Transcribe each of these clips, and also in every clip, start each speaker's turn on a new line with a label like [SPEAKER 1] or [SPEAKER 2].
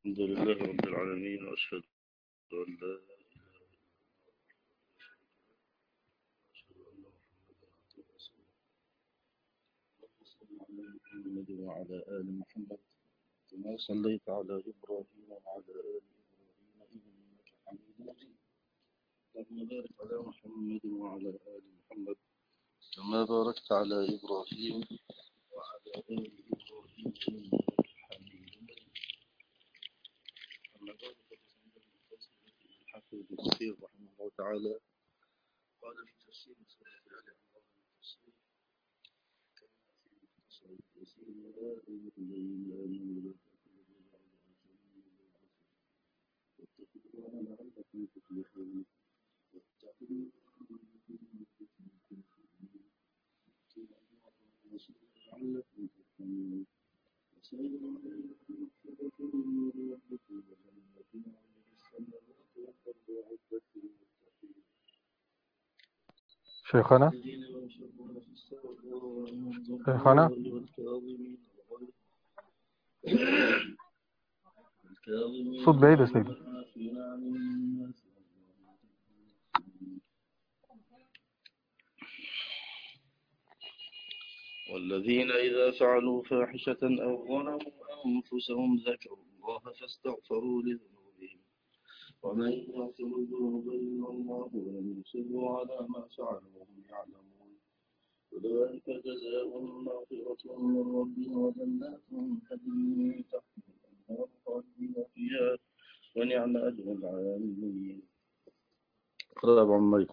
[SPEAKER 1] الحمد لله رب العالمين، وأشهد أن لا إله إلا الله وأشهد أن محمدا عبده ورسوله. اللهم صل على محمد وعلى آل محمد كما صليت على إبراهيم وعلى آل إبراهيم إنك حميد مجيد. اللهم بارك على محمد وعلى آل محمد كما باركت على إبراهيم وعلى آل إبراهيم إنك حميد مجيد. أما بعد الحافظ ابن كثير رحمه الله تعالى قال في تفسير سورة آل عمران التفسير كما في مختصر التفسير ولا الليل أن واتقوا الله لعلكم تفلحون. واتقوا لعلكم ترحمون. وسير عليكم مغفرة من ربكم وجنة عرضها السماوات والأرض أعدت للمتقين
[SPEAKER 2] شيخنا
[SPEAKER 1] الذين ينفقون في السراء
[SPEAKER 2] شيخنا
[SPEAKER 1] والكاظمين
[SPEAKER 2] صوت بعيد يا سيدي.
[SPEAKER 1] والعافين عن الناس والذين إذا فعلوا فاحشة أو ظلموا أنفسهم ذكروا الله فاستغفروا لذنوبهم ومن يغفر الذنوب إلا الله ولم يصروا على ما فعلوا وهم يعلمون أولئك جزاؤهم مغفرة من ربهم وجنات تجري من تحتها الأنهار خالدين فيها ونعم أجر العاملين. اقرأ أبو عمير.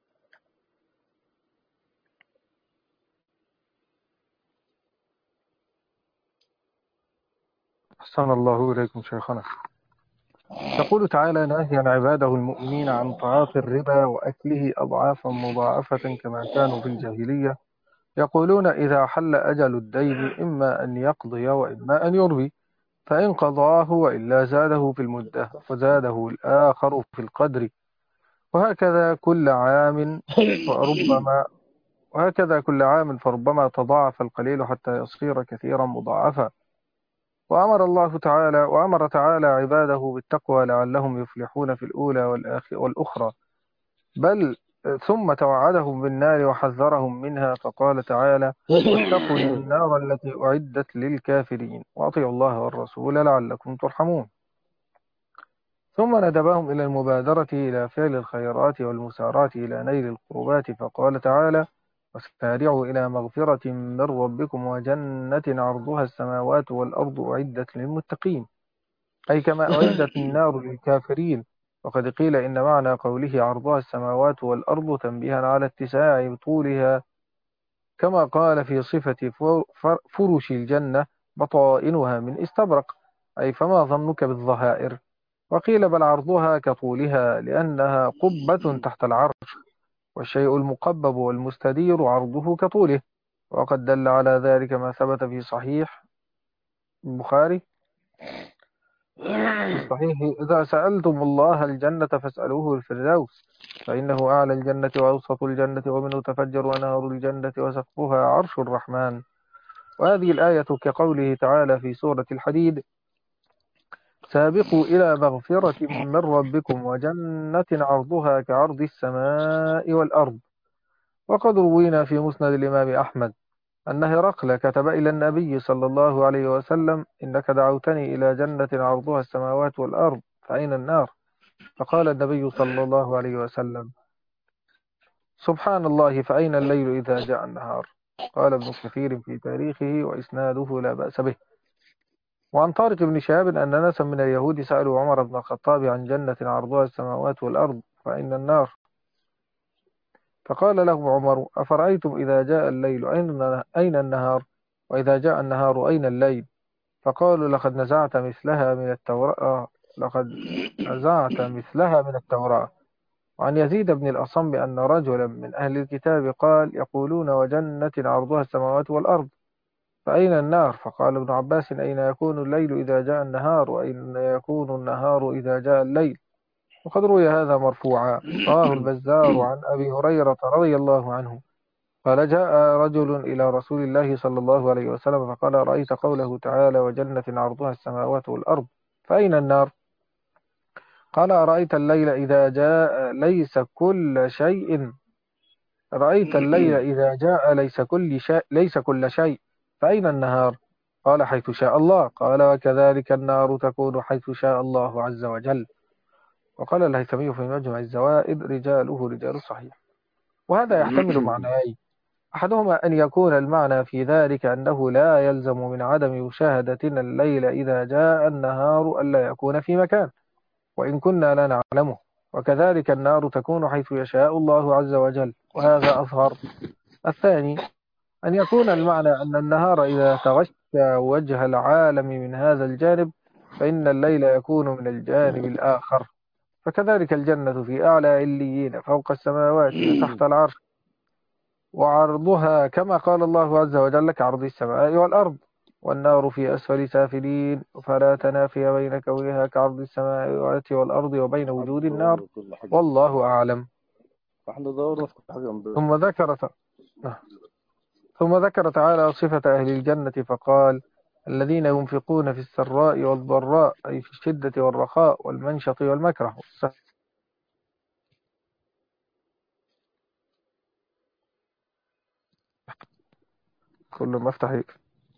[SPEAKER 2] أحسن الله إليكم شيخنا. يقول تعالى ناهيا عباده المؤمنين عن تعاطي الربا وأكله أضعافا مضاعفة كما كانوا في الجاهلية يقولون إذا حل أجل الدين إما أن يقضي وإما أن يربي، فإن قضاه وإلا زاده في المدة وزاده الآخر في القدر، وهكذا كل عام فربما تضاعف القليل حتى يصير كثيرا مضاعفا. وأمر تعالى عباده بالتقوى لعلهم يفلحون في الأولى والأخرى، بل ثم توعدهم بالنار وحذرهم منها، فقال تعالى واتقوا النار التي أعدت للكافرين وأطيعوا الله والرسول لعلكم ترحمون. ثم ندبهم إلى المبادرة إلى فعل الخيرات والمسارعة إلى نيل القربات، فقال تعالى وسارعوا إلى مغفرة من ربكم وجنة عرضها السماوات والأرض أعدت للمتقين، أي كما أعدت النار للكافرين. وقد قيل إن معنى قوله عرضها السماوات والأرض تنبيها على اتساع طولها، كما قال في صفة فرش الجنة بطائنها من استبرق، أي فما ظنك بالظهائر. وقيل بل عرضها كطولها لأنها قبة تحت العرش، والشيء المقبب والمستدير عرضه كطوله. وقد دل على ذلك ما ثبت في صحيح البخاري في الصحيح إذا سألتم الله الجنة فاسألوه الفردوس، فإنه أعلى الجنة وأوسط الجنة ومنه تفجر أنهار الجنة وسقفها عرش الرحمن. وهذه الآية كقوله تعالى في سورة الحديد سابقوا إلى مغفرة من ربكم وجنة عرضها كعرض السماء والأرض. وقد روينا في مسند الإمام أحمد أن هرقل كتب إلى النبي صلى الله عليه وسلم إنك دعوتني إلى جنة عرضها السماوات والأرض فأين النار؟ فقال النبي صلى الله عليه وسلم سبحان الله فأين الليل إذا جاء النهار؟ قال ابن كثير في تاريخه وإسناده لا بأس به. وعن طارق بن شهاب أن ناسا من اليهود سألوا عمر بن الخطاب عن جنة عرضها السماوات والأرض فأين النار؟ فقال لهم عمر أفرأيتم إذا جاء الليل أين النهار؟ وإذا جاء النهار أين الليل؟ فقالوا لقد نزعت مثلها من التوراة. وعن يزيد بن الأصم أن رجلا من أهل الكتاب قال يقولون وجنة عرضها السماوات والأرض فأين النار؟ فقال ابن عباس أين يكون الليل إذا جاء النهار وأين يكون النهار إذا جاء الليل؟ وقد روي هذا مرفوعا. رواه البزار عن أبي هريرة رضي الله عنه قال جاء رجل إلى رسول الله صلى الله عليه وسلم فقال رأيت قوله تعالى وجنة عرضها السماوات والأرض فأين النار؟ قال أرأيت الليل إذا جاء ليس كل شيء رأيت الليل إذا جاء ليس كل شيء فأين النهار؟ قال حيث شاء الله. قال وكذلك النار تكون حيث شاء الله عز وجل. وقال الهيثمي في مجمع الزوائد رجاله رجال الصحيح. وهذا يحتمل معنيين: أحدهما أن يكون المعنى في ذلك أنه لا يلزم من عدم مشاهدتنا الليل إذا جاء النهار ألا يكون في مكان وإن كنا لا نعلمه، وكذلك النار تكون حيث يشاء الله عز وجل، وهذا أظهر. الثاني أن يكون المعنى أن النهار إذا تغشى وجه العالم من هذا الجانب فإن الليل يكون من الجانب الآخر، فكذلك الجنة في أعلى عليين فوق السماوات تحت العرش، وعرضها كما قال الله عز وجل كعرض السماء والأرض، والنار في أسفل سافلين، فلا تنافي بين كونها كعرض السماوات والأرض وبين وجود النار، والله أعلم.
[SPEAKER 1] احنا دورنا في كل حاجة
[SPEAKER 2] ثم ذكر تعالى صفة أهل الجنة فقال: الذين ينفقون في السراء والضراء، أي في الشدة والرخاء والمنشط والمكره. كل ما افتح هيك.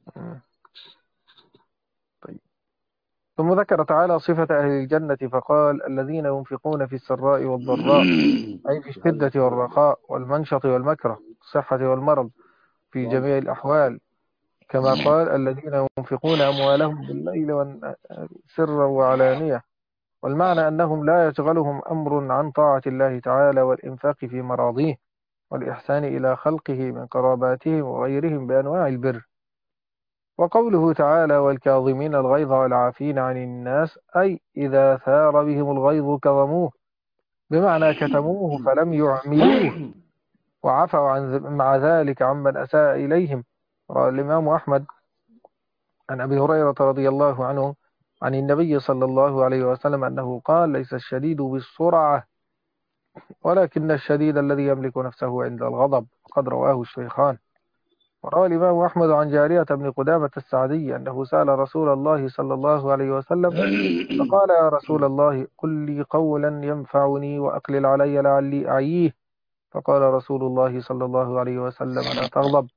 [SPEAKER 2] طيب. ثم ذكر تعالى صفة أهل الجنة فقال: الذين ينفقون في السراء والضراء، أي في الشدة والرخاء والمنشط والمكره، الصحة والمرض، في جميع الأحوال، كما قال: الذين ينفقون أموالهم بالليل سرا وعلانية. والمعنى أنهم لا يشغلهم أمر عن طاعة الله تعالى والإنفاق في مراضيه والإحسان إلى خلقه من قراباتهم وغيرهم بأنواع البر. وقوله تعالى: والكاظمين الغيظ والعافين عن الناس، أي إذا ثار بهم الغيظ كظموه، بمعنى كتموه فلم يعملوه وعفوا مع ذلك عمن أساء إليهم. قال الإمام أحمد عن أبي هريرة رضي الله عنه عن النبي صلى الله عليه وسلم أنه قال: ليس الشديد بالسرعة ولكن الشديد الذي يملك نفسه عند الغضب. قد رواه الشيخان. وروى الإمام أحمد عن جارية بن قدامة السعدي أنه سأل رسول الله صلى الله عليه وسلم فقال: يا رسول الله قل لي قولا ينفعني وأقلل علي لعلي أعيه. فقال رسول الله صلى الله عليه وسلم: لا تغضب.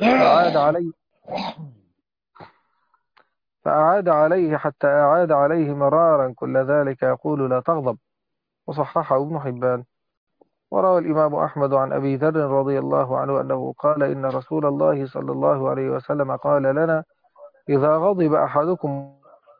[SPEAKER 2] فأعاد عليه حتى أعاد عليه مرارا كل ذلك يقول: لا تغضب. وصححه ابن حبان. وروى الإمام أحمد عن أبي ذر رضي الله عنه أنه قال: إن رسول الله صلى الله عليه وسلم قال لنا: إذا غضب أحدكم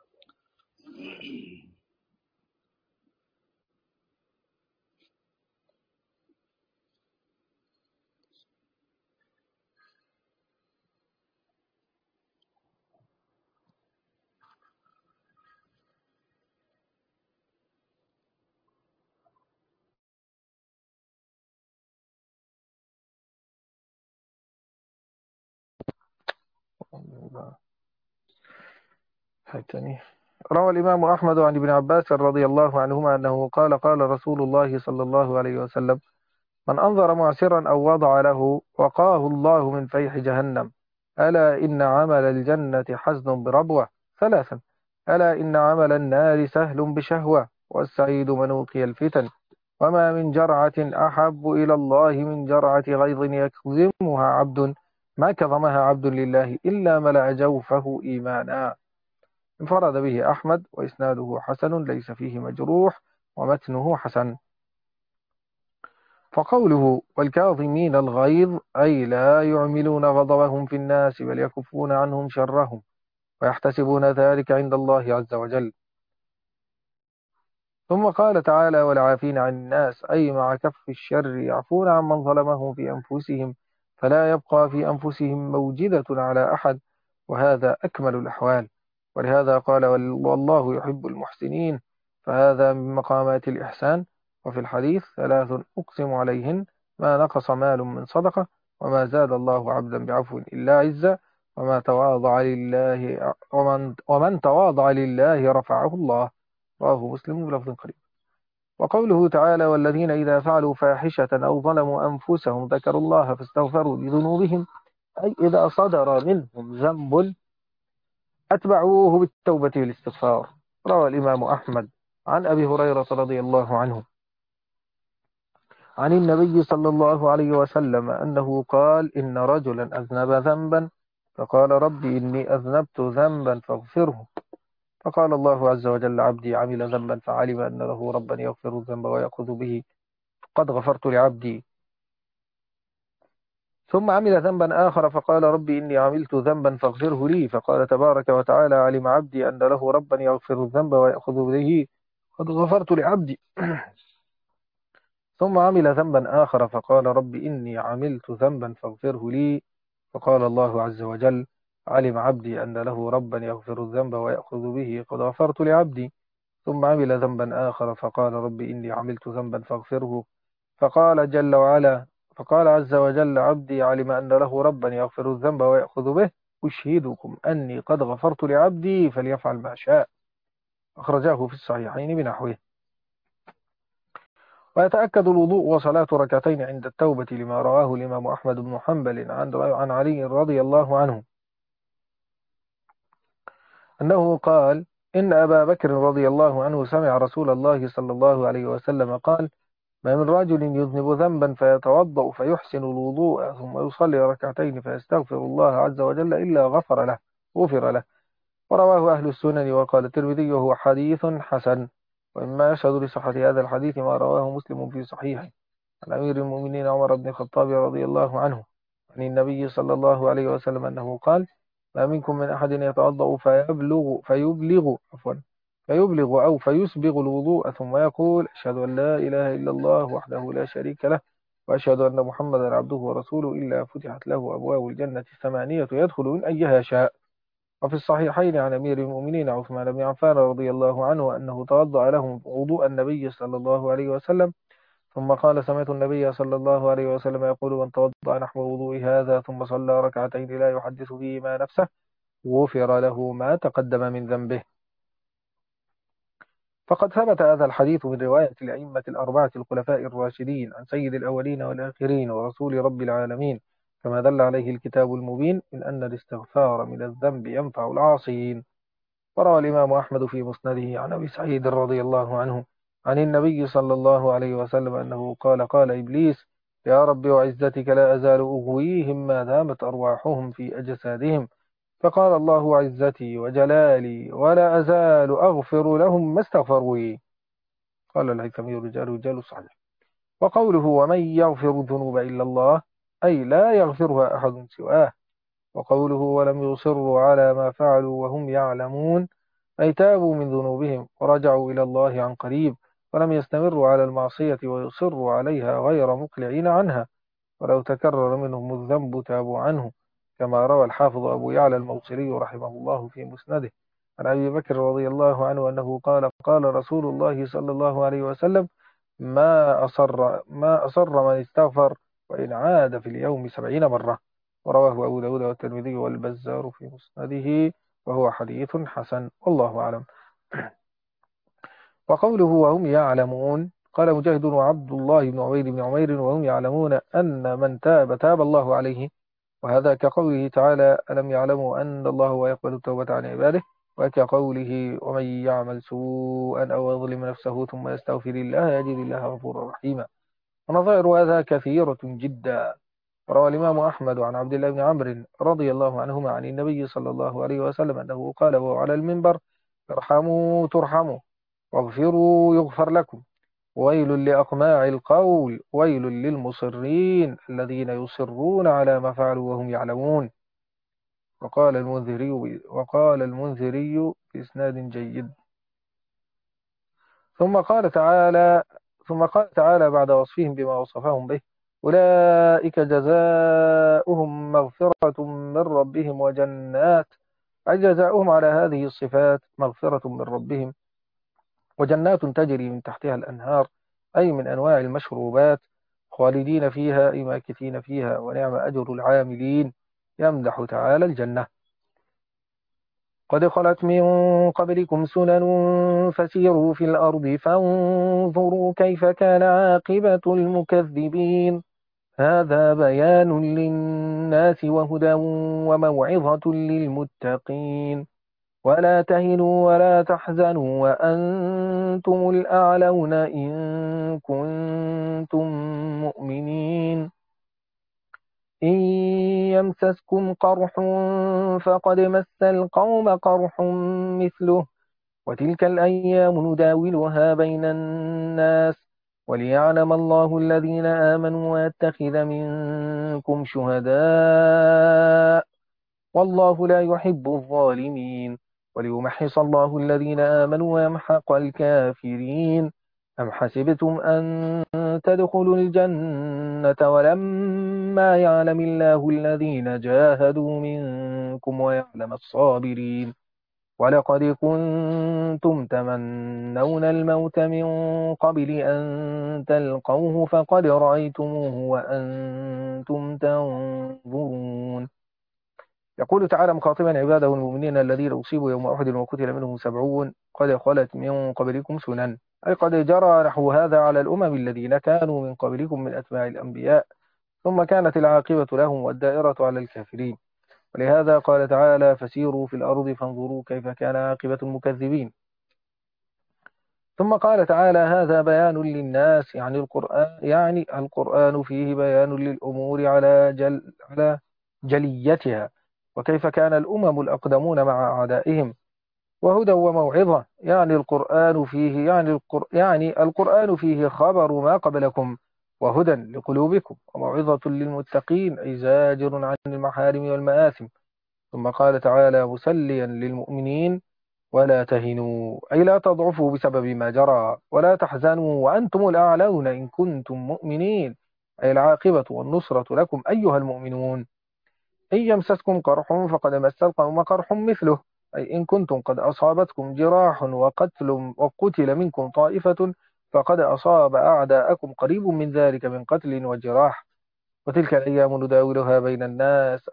[SPEAKER 2] روى الإمام أحمد عن ابن عباس رضي الله عنهما أنه قال: قال رسول الله صلى الله عليه وسلم: من أنظر معسرا أو وضع له وقاه الله من فيح جهنم. ألا إن عمل الجنة حزن بربوة. ثلاثا: ألا إن عمل النار سهل بشهوة. والسعيد من وقي الفتن. وما من جرعة أحب إلى الله من جرعة غيظ يكظمها عبد ما كظمها عبد لله إلا ملأ جوفه إيمانا. انفرد به أحمد وإسناده حسن ليس فيه مجروح ومتنه حسن. فقوله: والكاظمين الغيظ، أي لا يعملون غضبهم في الناس بل يكفون عنهم شرهم ويحتسبون ذلك عند الله عز وجل. ثم قال تعالى: والعافين عن الناس، أي مع كف الشر يعفون عمن ظلمهم في أنفسهم فلا يبقى في أنفسهم موجدة على أحد، وهذا أكمل الأحوال. ولهذا قال: والله يحب المحسنين، فهذا من مقامات الإحسان. وفي الحديث: ثلاث أقسم عليهن ما نقص مال من صدقة وما زاد الله عبدا بعفو إلا عزا وما تواضع لله ومن تواضع لله رفعه الله. رواه مسلم بلفظ قريب. وقوله تعالى: والذين إذا فعلوا فاحشة أو ظلموا أنفسهم ذكروا الله فاستغفروا لذنوبهم، أي إذا صدر منهم ذنب أتبعوه بالتوبة والاستغفار روى الإمام أحمد عن أبي هريرة رضي الله عنه عن النبي صلى الله عليه وسلم أنه قال: إن رجلا أذنب ذنبا فقال: ربي إني أذنبت ذنبا فاغفره. فقال الله عز وجل: عبدي عمل ذنبا فعلم أن له ربا يغفر الذنب ويأخذ به، قد غفرت لعبدي. ثم عمل ذنبا آخر فقال: ربي إني عملت ذنبا فاغفره لي. فقال تبارك وتعالى: علم عبدي أن له ربا يغفر الذنب ويأخذ به، قد غفرت لعبدي. ثم عمل ذنبا آخر فقال: ربي إني عملت ذنبا فاغفره لي. فقال الله عز وجل: علم عبدي أن له ربا يغفر الذنب ويأخذ به، قد غفرت لعبدي. ثم عمل ذنبا آخر فقال: ربي إني عملت ذنبا فاغفره. فقال جل وعلا فقال عز وجل: عبدي علم أن له ربا يغفر الذنب ويأخذ به، أشهدكم أني قد غفرت لعبدي فليفعل ما شاء. أخرجاه في الصحيحين بنحوه. ويتأكد الوضوء وصلاة ركعتين عند التوبة لما رواه الإمام أحمد بن حنبل عن علي رضي الله عنه أنه قال: إن أبا بكر رضي الله عنه سمع رسول الله صلى الله عليه وسلم قال: ما من رجل يذنب ذنبا فيتوضأ فيحسن الوضوء ثم يصلي ركعتين فيستغفر الله عز وجل إلا غفر له. ورواه أهل السنن. وقال الترمذي: وهو حديث حسن. ومما يشهد لصحة هذا الحديث ما رواه مسلم في صحيحه عن أمير المؤمنين عمر بن الخطاب رضي الله عنه عن النبي صلى الله عليه وسلم أنه قال: ما منكم من أحد يتوضأ فيبلغ أو فيسبغ الوضوء ثم يقول: أشهد أن لا إله إلا الله وحده لا شريك له وأشهد أن محمدا عبده ورسوله إلا فتحت له أبواب الجنة الثمانية يدخل من أيها شاء. وفي الصحيحين عن أمير المؤمنين عثمان بن عفان رضي الله عنه أنه توضأ لهم وضوء النبي صلى الله عليه وسلم ثم قال: سمعت النبي صلى الله عليه وسلم يقول: من توضأ نحو وضوء هذا ثم صلى ركعتين لا يحدث فيهما نفسه غفر له ما تقدم من ذنبه. فقد ثبت هذا الحديث من رواية الأئمة الأربعة الخلفاء الراشدين عن سيد الأولين والآخرين ورسول رب العالمين، كما دل عليه الكتاب المبين من أن الاستغفار من الذنب ينفع العاصين. وروى الإمام أحمد في مسنده عن أبي سعيد رضي الله عنه عن النبي صلى الله عليه وسلم أنه قال: قال إبليس: يا رب وعزتك لا أزال أغويهم ما دامت أرواحهم في أجسادهم. فقال الله: عزتي وجلالي ولا أزال أغفر لهم ما استغفروا لي. قال الهيثمي: رجال صحيح. وقوله: ومن يغفر الذنوب إلا الله، أي لا يغفرها أحد سواه. وقوله: ولم يصروا على ما فعلوا وهم يعلمون، أي تابوا من ذنوبهم ورجعوا إلى الله عن قريب ولم يستمروا على المعصية ويصروا عليها غير مقلعين عنها، ولو تكرر منهم الذنب تابوا عنه، كما روى الحافظ أبو يعلى الموصلي رحمه الله في مسنده عن أبي بكر رضي الله عنه أنه قال: قال رسول الله صلى الله عليه وسلم: ما أصر من استغفر وإن عاد في اليوم 70 مرة. ورواه أبو داود والترمذي والبزار في مسنده وهو حديث حسن، والله أعلم. وقوله: وهم يعلمون، قال مجاهد وعبد الله بن عبيد بن عمير: وهم يعلمون أن من تاب الله عليه. وهذا كقوله تعالى: ألم يعلموا أن الله هو يقبل التوبة عن عباده. وكقوله: ومن يعمل سوءا أو يظلم نفسه ثم يستغفر الله يجد الله غفورا رحيما. ونظائر هذا كثيرة جدا. روى الإمام أحمد عن عبد الله بن عمرو رضي الله عنهما عن النبي صلى الله عليه وسلم أنه قال وهو على المنبر: ارحموا ترحموا واغفروا يغفر لكم، ويل لأقماع القول، ويل للمصرين الذين يصرون على ما فعلوا وهم يعلمون. وقال المنذري بإسناد جيد. ثم قال تعالى بعد وصفهم بما وصفهم به: أولئك جزاؤهم مغفرة من ربهم وجنات، أي جزاؤهم على هذه الصفات مغفرة من ربهم وجنات تجري من تحتها الأنهار، أي من أنواع المشروبات، خالدين فيها أي ماكثين فيها، ونعم أجر العاملين. يمدح تعالى الجنة: قد خلت من قبلكم سنن فسيروا في الأرض فانظروا كيف كان عاقبة المكذبين. هذا بيان للناس وهدى وموعظة للمتقين. ولا تهنوا ولا تحزنوا وأنتم الأعلون إن كنتم مؤمنين إن يمسسكم قرح فقد مس القوم قرح مثله وتلك الأيام نداولها بين الناس وليعلم الله الذين آمنوا ويتخذ منكم شهداء والله لا يحب الظالمين وليمحص الله الذين آمنوا ويمحق الكافرين أم حسبتم أن تدخلوا الجنة ولما يعلم الله الذين جاهدوا منكم ويعلم الصابرين ولقد كنتم تمنون الموت من قبل أن تلقوه فقد رأيتموه وأنتم تنظرون يقول تعالى مخاطبا عباده المؤمنين الذين أصيبوا يوم أحد وقتل منهم 70 قد خلت من قبلكم سنن أي قد جرى نحو هذا على الأمم الذين كانوا من قبلكم من أتباع الأنبياء ثم كانت العاقبة لهم والدائرة على الكافرين ولهذا قال تعالى فسيروا في الأرض فانظروا كيف كان عاقبة المكذبين ثم قال تعالى هذا بيان للناس يعني القرآن فيه بيان للأمور على جليتها وكيف كان الأمم الأقدمون مع أعدائهم وهدى وموعظة يعني القرآن فيه خبر ما قبلكم وهدى لقلوبكم وموعظة للمتقين أي زاجر عن المحارم والمآثم ثم قال تعالى مسليا للمؤمنين ولا تهنوا أي لا تضعفوا بسبب ما جرى ولا تحزنوا وأنتم الأعلون إن كنتم مؤمنين أي العاقبة والنصرة لكم أيها المؤمنون إن يمسسكم قرح فقد مس القوم قرح مثله أي إن كنتم قد أصابتكم جراح وقتل منكم طائفة فقد أصاب أعداءكم قريب من ذلك من قتل وجراح وتلك الأيام نداولها بين الناس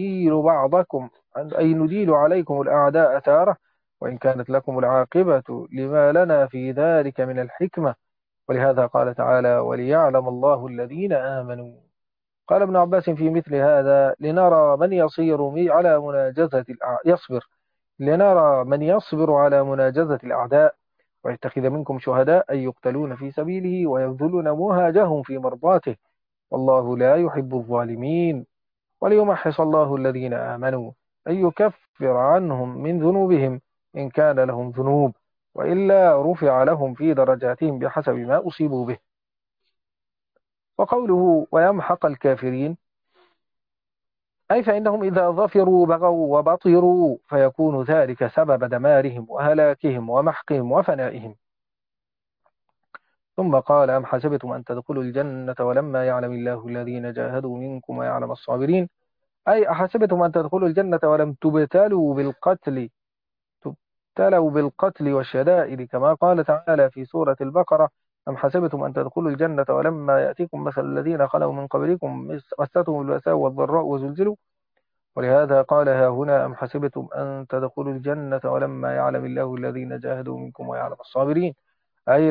[SPEAKER 2] أي نديل عليكم الأعداء تارة وإن كانت لكم العاقبة لما لنا في ذلك من الحكمة ولهذا قال تعالى وليعلم الله الذين آمنوا قال ابن عباس في مثل هذا لنرى من يصبر على مناجزة الأعداء ويتخذ منكم شهداء أي يقتلون في سبيله ويبذلون مهاجهم في مرضاته والله لا يحب الظالمين وليمحص الله الذين آمنوا أي يكفر عنهم من ذنوبهم إن كان لهم ذنوب وإلا رفع لهم في درجاتهم بحسب ما أصيبوا به وقوله ويمحق الكافرين أي فإنهم إذا ظفروا بغوا وبطروا فيكون ذلك سبب دمارهم وهلاكهم ومحقهم وفنائهم ثم قال أم حسبتم أن تدخلوا الجنة ولما يعلم الله الذين جاهدوا منكم ويعلم الصابرين أي أحسبتم أن تدخلوا الجنة ولم تبتلوا بالقتل والشدائد كما قال تعالى في سورة البقرة أم حسبتم أن تدخلوا الجنة ولما يأتيكم مثل الذين خلوا من قبلكم مستهم البأساء والضراء وزلزلوا ولهذا قال ها هنا أم حسبتم أن تدخلوا الجنة ولما يعلم الله الذين جاهدوا منكم ويعلم الصابرين أي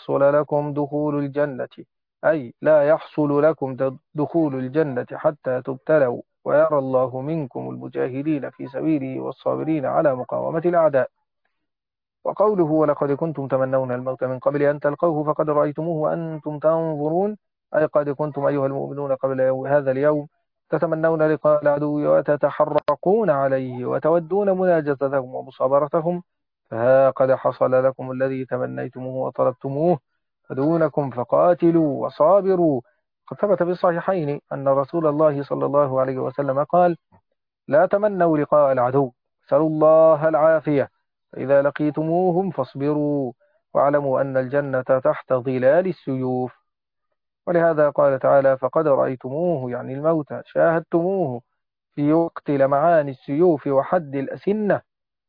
[SPEAKER 2] لا يحصل لكم دخول الجنة حتى تبتلوا ويرى الله منكم المجاهدين في سبيله والصابرين على مقاومة الأعداء وقوله ولقد كنتم تمنون الموت من قبل أن تلقوه فقد رأيتموه وأنتم تنظرون أي قد كنتم أيها المؤمنون قبل هذا اليوم تتمنون لقاء العدو وتتحرقون عليه وتودون مناجزتهم ومصابرتهم فها قد حصل لكم الذي تمنيتموه وطلبتموه فدونكم فقاتلوا وصابروا قد ثبت في الصحيحين أن رسول الله صلى الله عليه وسلم قال لا تمنوا لقاء العدو سلوا الله العافية فإذا لقيتموهم فاصبروا واعلموا أن الجنة تحت ظلال السيوف ولهذا قال تعالى فقد رأيتموه يعني الموت شاهدتموه في وقت لمعان السيوف وحد الأسنة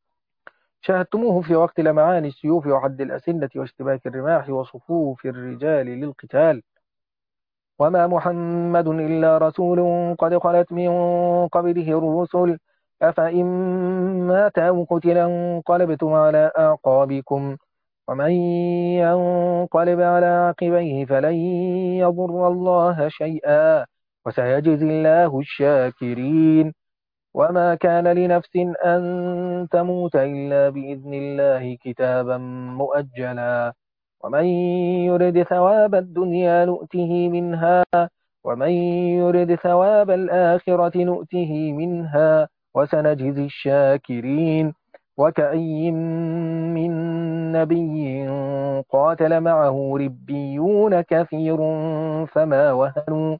[SPEAKER 2] واشتباك الرماح وصفوف الرجال للقتال وما محمد إلا رسول قد خلت من قبله الرسل أفإن مات أو قتل انقلبتم على أعقابكم ومن ينقلب على عقبيه فلن يضر الله شيئا وسيجزي الله الشاكرين وما كان لنفس أن تموت إلا بإذن الله كتابا مؤجلا ومن يرد ثواب الدنيا نؤته منها ومن يرد ثواب الآخرة نؤته منها وسنجزي الشاكرين وكأي من نبي قاتل معه ربيون كثير فما وهنوا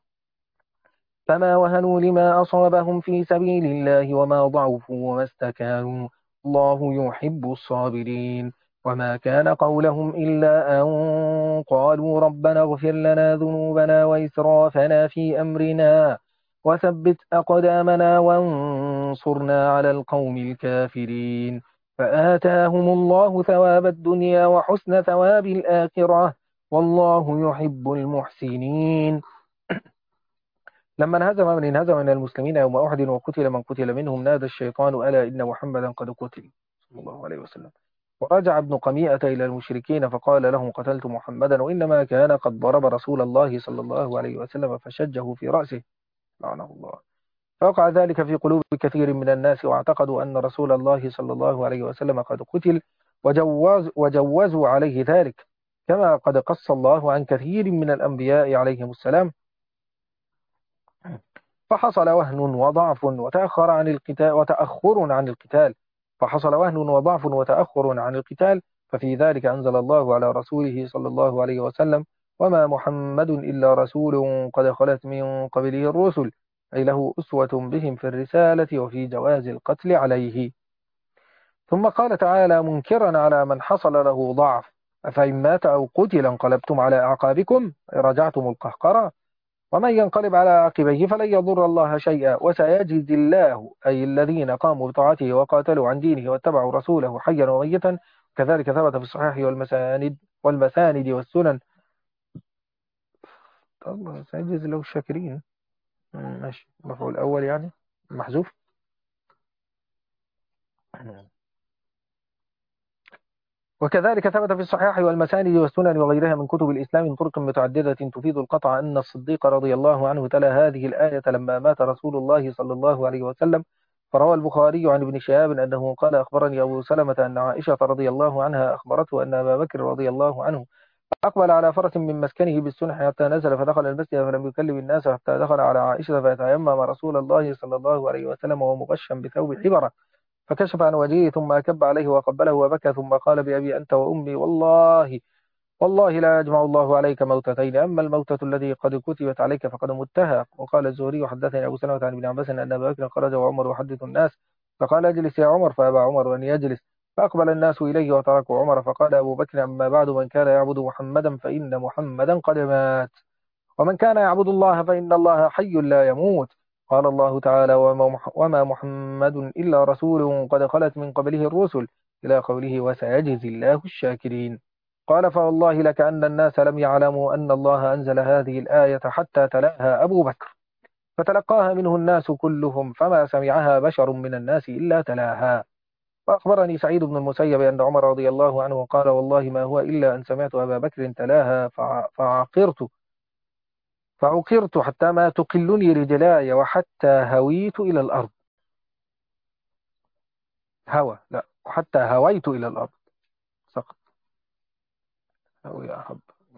[SPEAKER 2] لما أصابهم في سبيل الله وما ضعفوا وما استكانوا الله يحب الصابرين وما كان قولهم إلا أن قالوا ربنا اغفر لنا ذنوبنا وإسرافنا في أمرنا وثبت أقدامنا وانصرنا على القوم الكافرين فآتاهم الله ثواب الدنيا وحسن ثواب الآخرة والله يحب المحسنين لما انهزم من المسلمين يوم أحد وقتل من قتل منهم نادى الشيطان ألا إن محمدا قد قتل صلى الله عليه وسلم ورجع ابن قميئة إلى المشركين فقال لهم قتلت محمدا وإنما كان قد ضرب رسول الله صلى الله عليه وسلم فشجه في رأسه لعنه الله فوقع ذلك في قلوب كثير من الناس واعتقدوا أن رسول الله صلى الله عليه وسلم قد قتل وجوزوا عليه ذلك كما قد قص الله عن كثير من الأنبياء عليهم السلام فحصل وهن وضعف وتأخر عن القتال فحصل وهن وضعف وتأخر عن القتال ففي ذلك أنزل الله على رسوله صلى الله عليه وسلم وما محمد إلا رسول قد خلت من قبله الرسل أي له أسوة بهم في الرسالة وفي جواز القتل عليه ثم قال تعالى منكرا على من حصل له ضعف أفإن مات أو قتل انقلبتم على أعقابكم رجعتم القهقرة ومن ينقلب على عقبيه فلن يضر الله شيئا وسيجزي الله أي الذين قاموا بطاعته وقاتلوا عن دينه واتبعوا رسوله حيا وميتا كذلك ثبت في الصحيح والمساند والسنن الله سيجزي له الشاكرين ماشي المفعول الأول يعني محذوف وكذلك ثبت في الصحيح والمساند والسنن وغيرها من كتب الإسلام من طرق متعددة تفيد القطع أن الصديق رضي الله عنه تلا هذه الآية لما مات رسول الله صلى الله عليه وسلم فروى البخاري عن ابن شهاب أنه قال أخبرني أبو سلمة أن عائشة رضي الله عنها أخبرته أن أبا بكر رضي الله عنه أقبل على فرس من مسكنه بالسنح حتى نزل فدخل المسجد فلم يكلم الناس حتى دخل على عائشة فيتيمم رسول الله صلى الله عليه وسلم وهو مغشا بثوب حبرة فكشف عن وجهه ثم أكب عليه وقبله وبكى ثم قال بأبي أنت وأمي والله لا يجمع الله عليك موتتين أما الموتة الذي قد كتبت عليك فقد متها وقال الزهري وحدثني أبو سلمة عن ابن عباس أن أبا بكر خرج وعمر يحدث الناس فقال اجلس يا عمر فأبى عمر أن يجلس فأقبل الناس إليه وتركوا عمر فقال أبو بكر أما بعد من كان يعبد محمدا فإن محمدا قد مات ومن كان يعبد الله فإن الله حي لا يموت قال الله تعالى وما محمد إلا رسول قد خلت من قبله الرسل إلى قوله وسيجزي الله الشاكرين قال فوالله لكأن الناس لم يعلموا أن الله أنزل هذه الآية حتى تلاها أبو بكر فتلقاها منه الناس كلهم فما سمعها بشر من الناس إلا تلاها وأخبرني سعيد بن المسيب أن عمر رضي الله عنه قال والله ما هو إلا أن سمعت أبا بكر تلاها فعقرت حتى ما تقلني رجلاي وحتى هويت إلى الأرض لا حتى هويت إلى الأرض سقط هوي أحب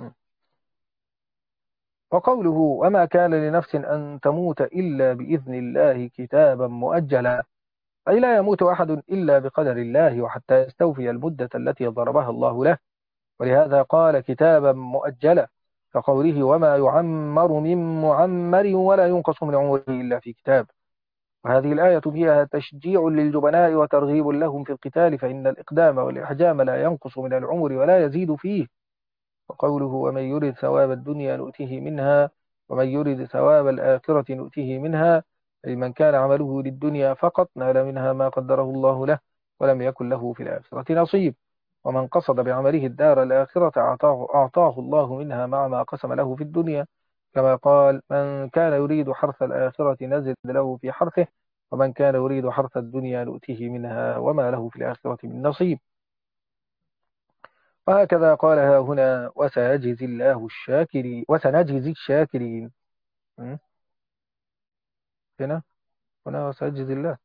[SPEAKER 2] وقوله وما كان لنفس أن تموت إلا بإذن الله كتابا مؤجلا أي لا يموت أحد إلا بقدر الله وحتى يستوفي المدة التي ضربها الله له ولهذا قال كتابا مؤجلا كقوله وما يعمر من معمر ولا ينقص من عمره إلا في كتاب وهذه الآية فيها تشجيع للجبناء وترغيب لهم في القتال فإن الإقدام والإحجام لا ينقص من العمر ولا يزيد فيه وقوله ومن يرد ثواب الدنيا نؤته منها ومن يرد ثواب الآخرة نؤته منها أي من كان عمله للدنيا فقط نال منها ما قدره الله له ولم يكن له في الآخرة نصيب ومن قصد بعمله الدار الآخرة أعطاه الله منها مع ما قسم له في الدنيا كما قال من كان يريد حرث الآخرة نزد له في حرثه ومن كان يريد حرث الدنيا نؤته منها وما له في الآخرة من نصيب وهكذا قالها هنا وسيجزي الله الشاكرين وسنجزي الشاكرين م? هنا هنا وسيجزي الله.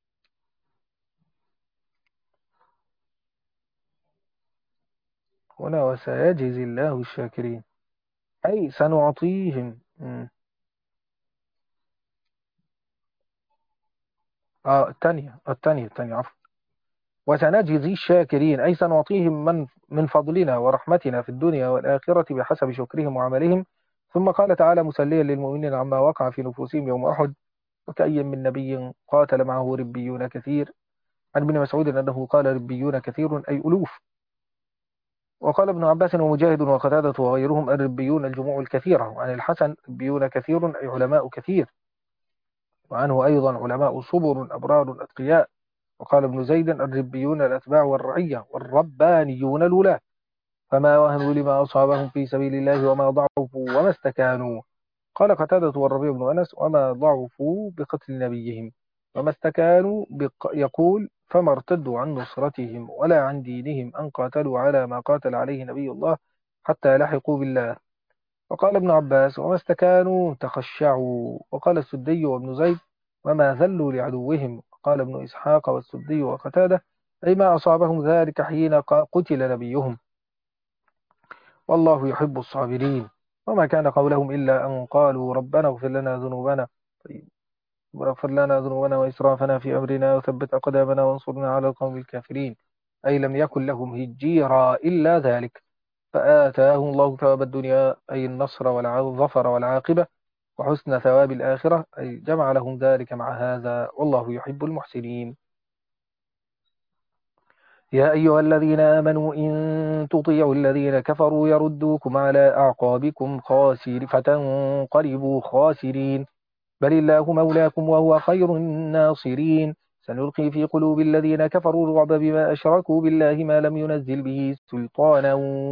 [SPEAKER 2] هنا وسيجزي الله الشاكرين، أي سنعطيهم. الثانية عفوا. وسنجزي الشاكرين أي سنعطيهم من فضلنا ورحمتنا في الدنيا والآخرة بحسب شكرهم وعملهم. ثم قال تعالى مسليا للمؤمنين عما وقع في نفوسهم يوم أحد: وكأي من نبي قاتل معه ربيون كثير. عن ابن مسعود أنه قال ربيون كثير أي ألوف. وقال ابن عباس ومجاهد وقتادة وغيرهم: الربيون الجموع الكثيرة. وعن الحسن: ربيون كثير أي علماء كثير. وعنه أيضا: علماء صبر أبرار أتقياء. وقال ابن زيد: الربيون الأتباع والرعية، والربانيون الولاة، فما وهنوا لما أصابهم في سبيل الله وما ضعفوا وما استكانوا. قال قتادة والربيع بن أنس: وما ضعفوا بقتل نبيهم وما استكانوا يقول: فما ارتدوا عن نصرتهم ولا عن دينهم أن قاتلوا على ما قاتل عليه نبي الله حتى لحقوا بالله. وقال ابن عباس: وما استكانوا تخشعوا. وقال السدي وابن زيد: وما ذلوا لعدوهم. قال ابن إسحاق والسدي وقتادة: أي ما أصابهم ذلك حين قتل نبيهم، والله يحب الصابرين. وما كان قولهم إلا أن قالوا ربنا اغفر لنا ذنوبنا. طيب، واغفر لنا ذنوبنا وإسرافنا في أمرنا وثبت أقدامنا وانصرنا على القوم الكافرين. أي لم يكن لهم هجيرا إلا ذلك، فآتاهم الله ثواب الدنيا أي النصر والظفر والعاقبة، وحسن ثواب الآخرة أي جمع لهم ذلك مع هذا، والله يحب المحسنين. يا أيها الذين آمنوا إن تطيعوا الذين كفروا يردوكم على أعقابكم فتنقلبوا خاسرين. بل الله مولاكم وهو خير الناصرين. سنلقي في قلوب الذين كفروا الرعب بما أشركوا بالله ما لم ينزل به سلطانا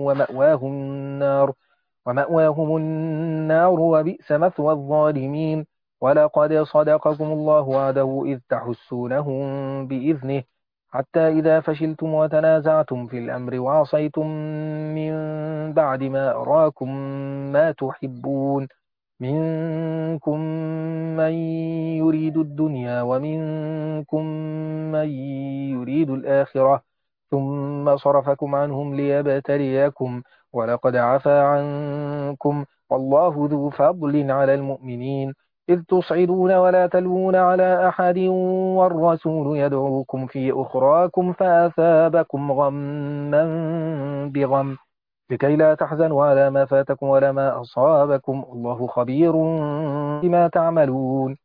[SPEAKER 2] ومأواهم النار وبئس مثوى الظالمين. ولقد صدقكم الله وعده إذ تحسونهم بإذنه حتى إذا فشلتم وتنازعتم في الأمر وعصيتم من بعد ما أراكم ما تحبون منكم من يريد الدنيا ومنكم من يريد الآخرة ثم صرفكم عنهم ليبتليكم ولقد عفا عنكم والله ذو فضل على المؤمنين إذ تصعدون ولا تلوون على أحد والرسول يدعوكم في أخراكم فأثابكم غما بغم لكي لا تحزنوا على ما فاتكم ولا ما أصابكم الله خبير بما تعملون.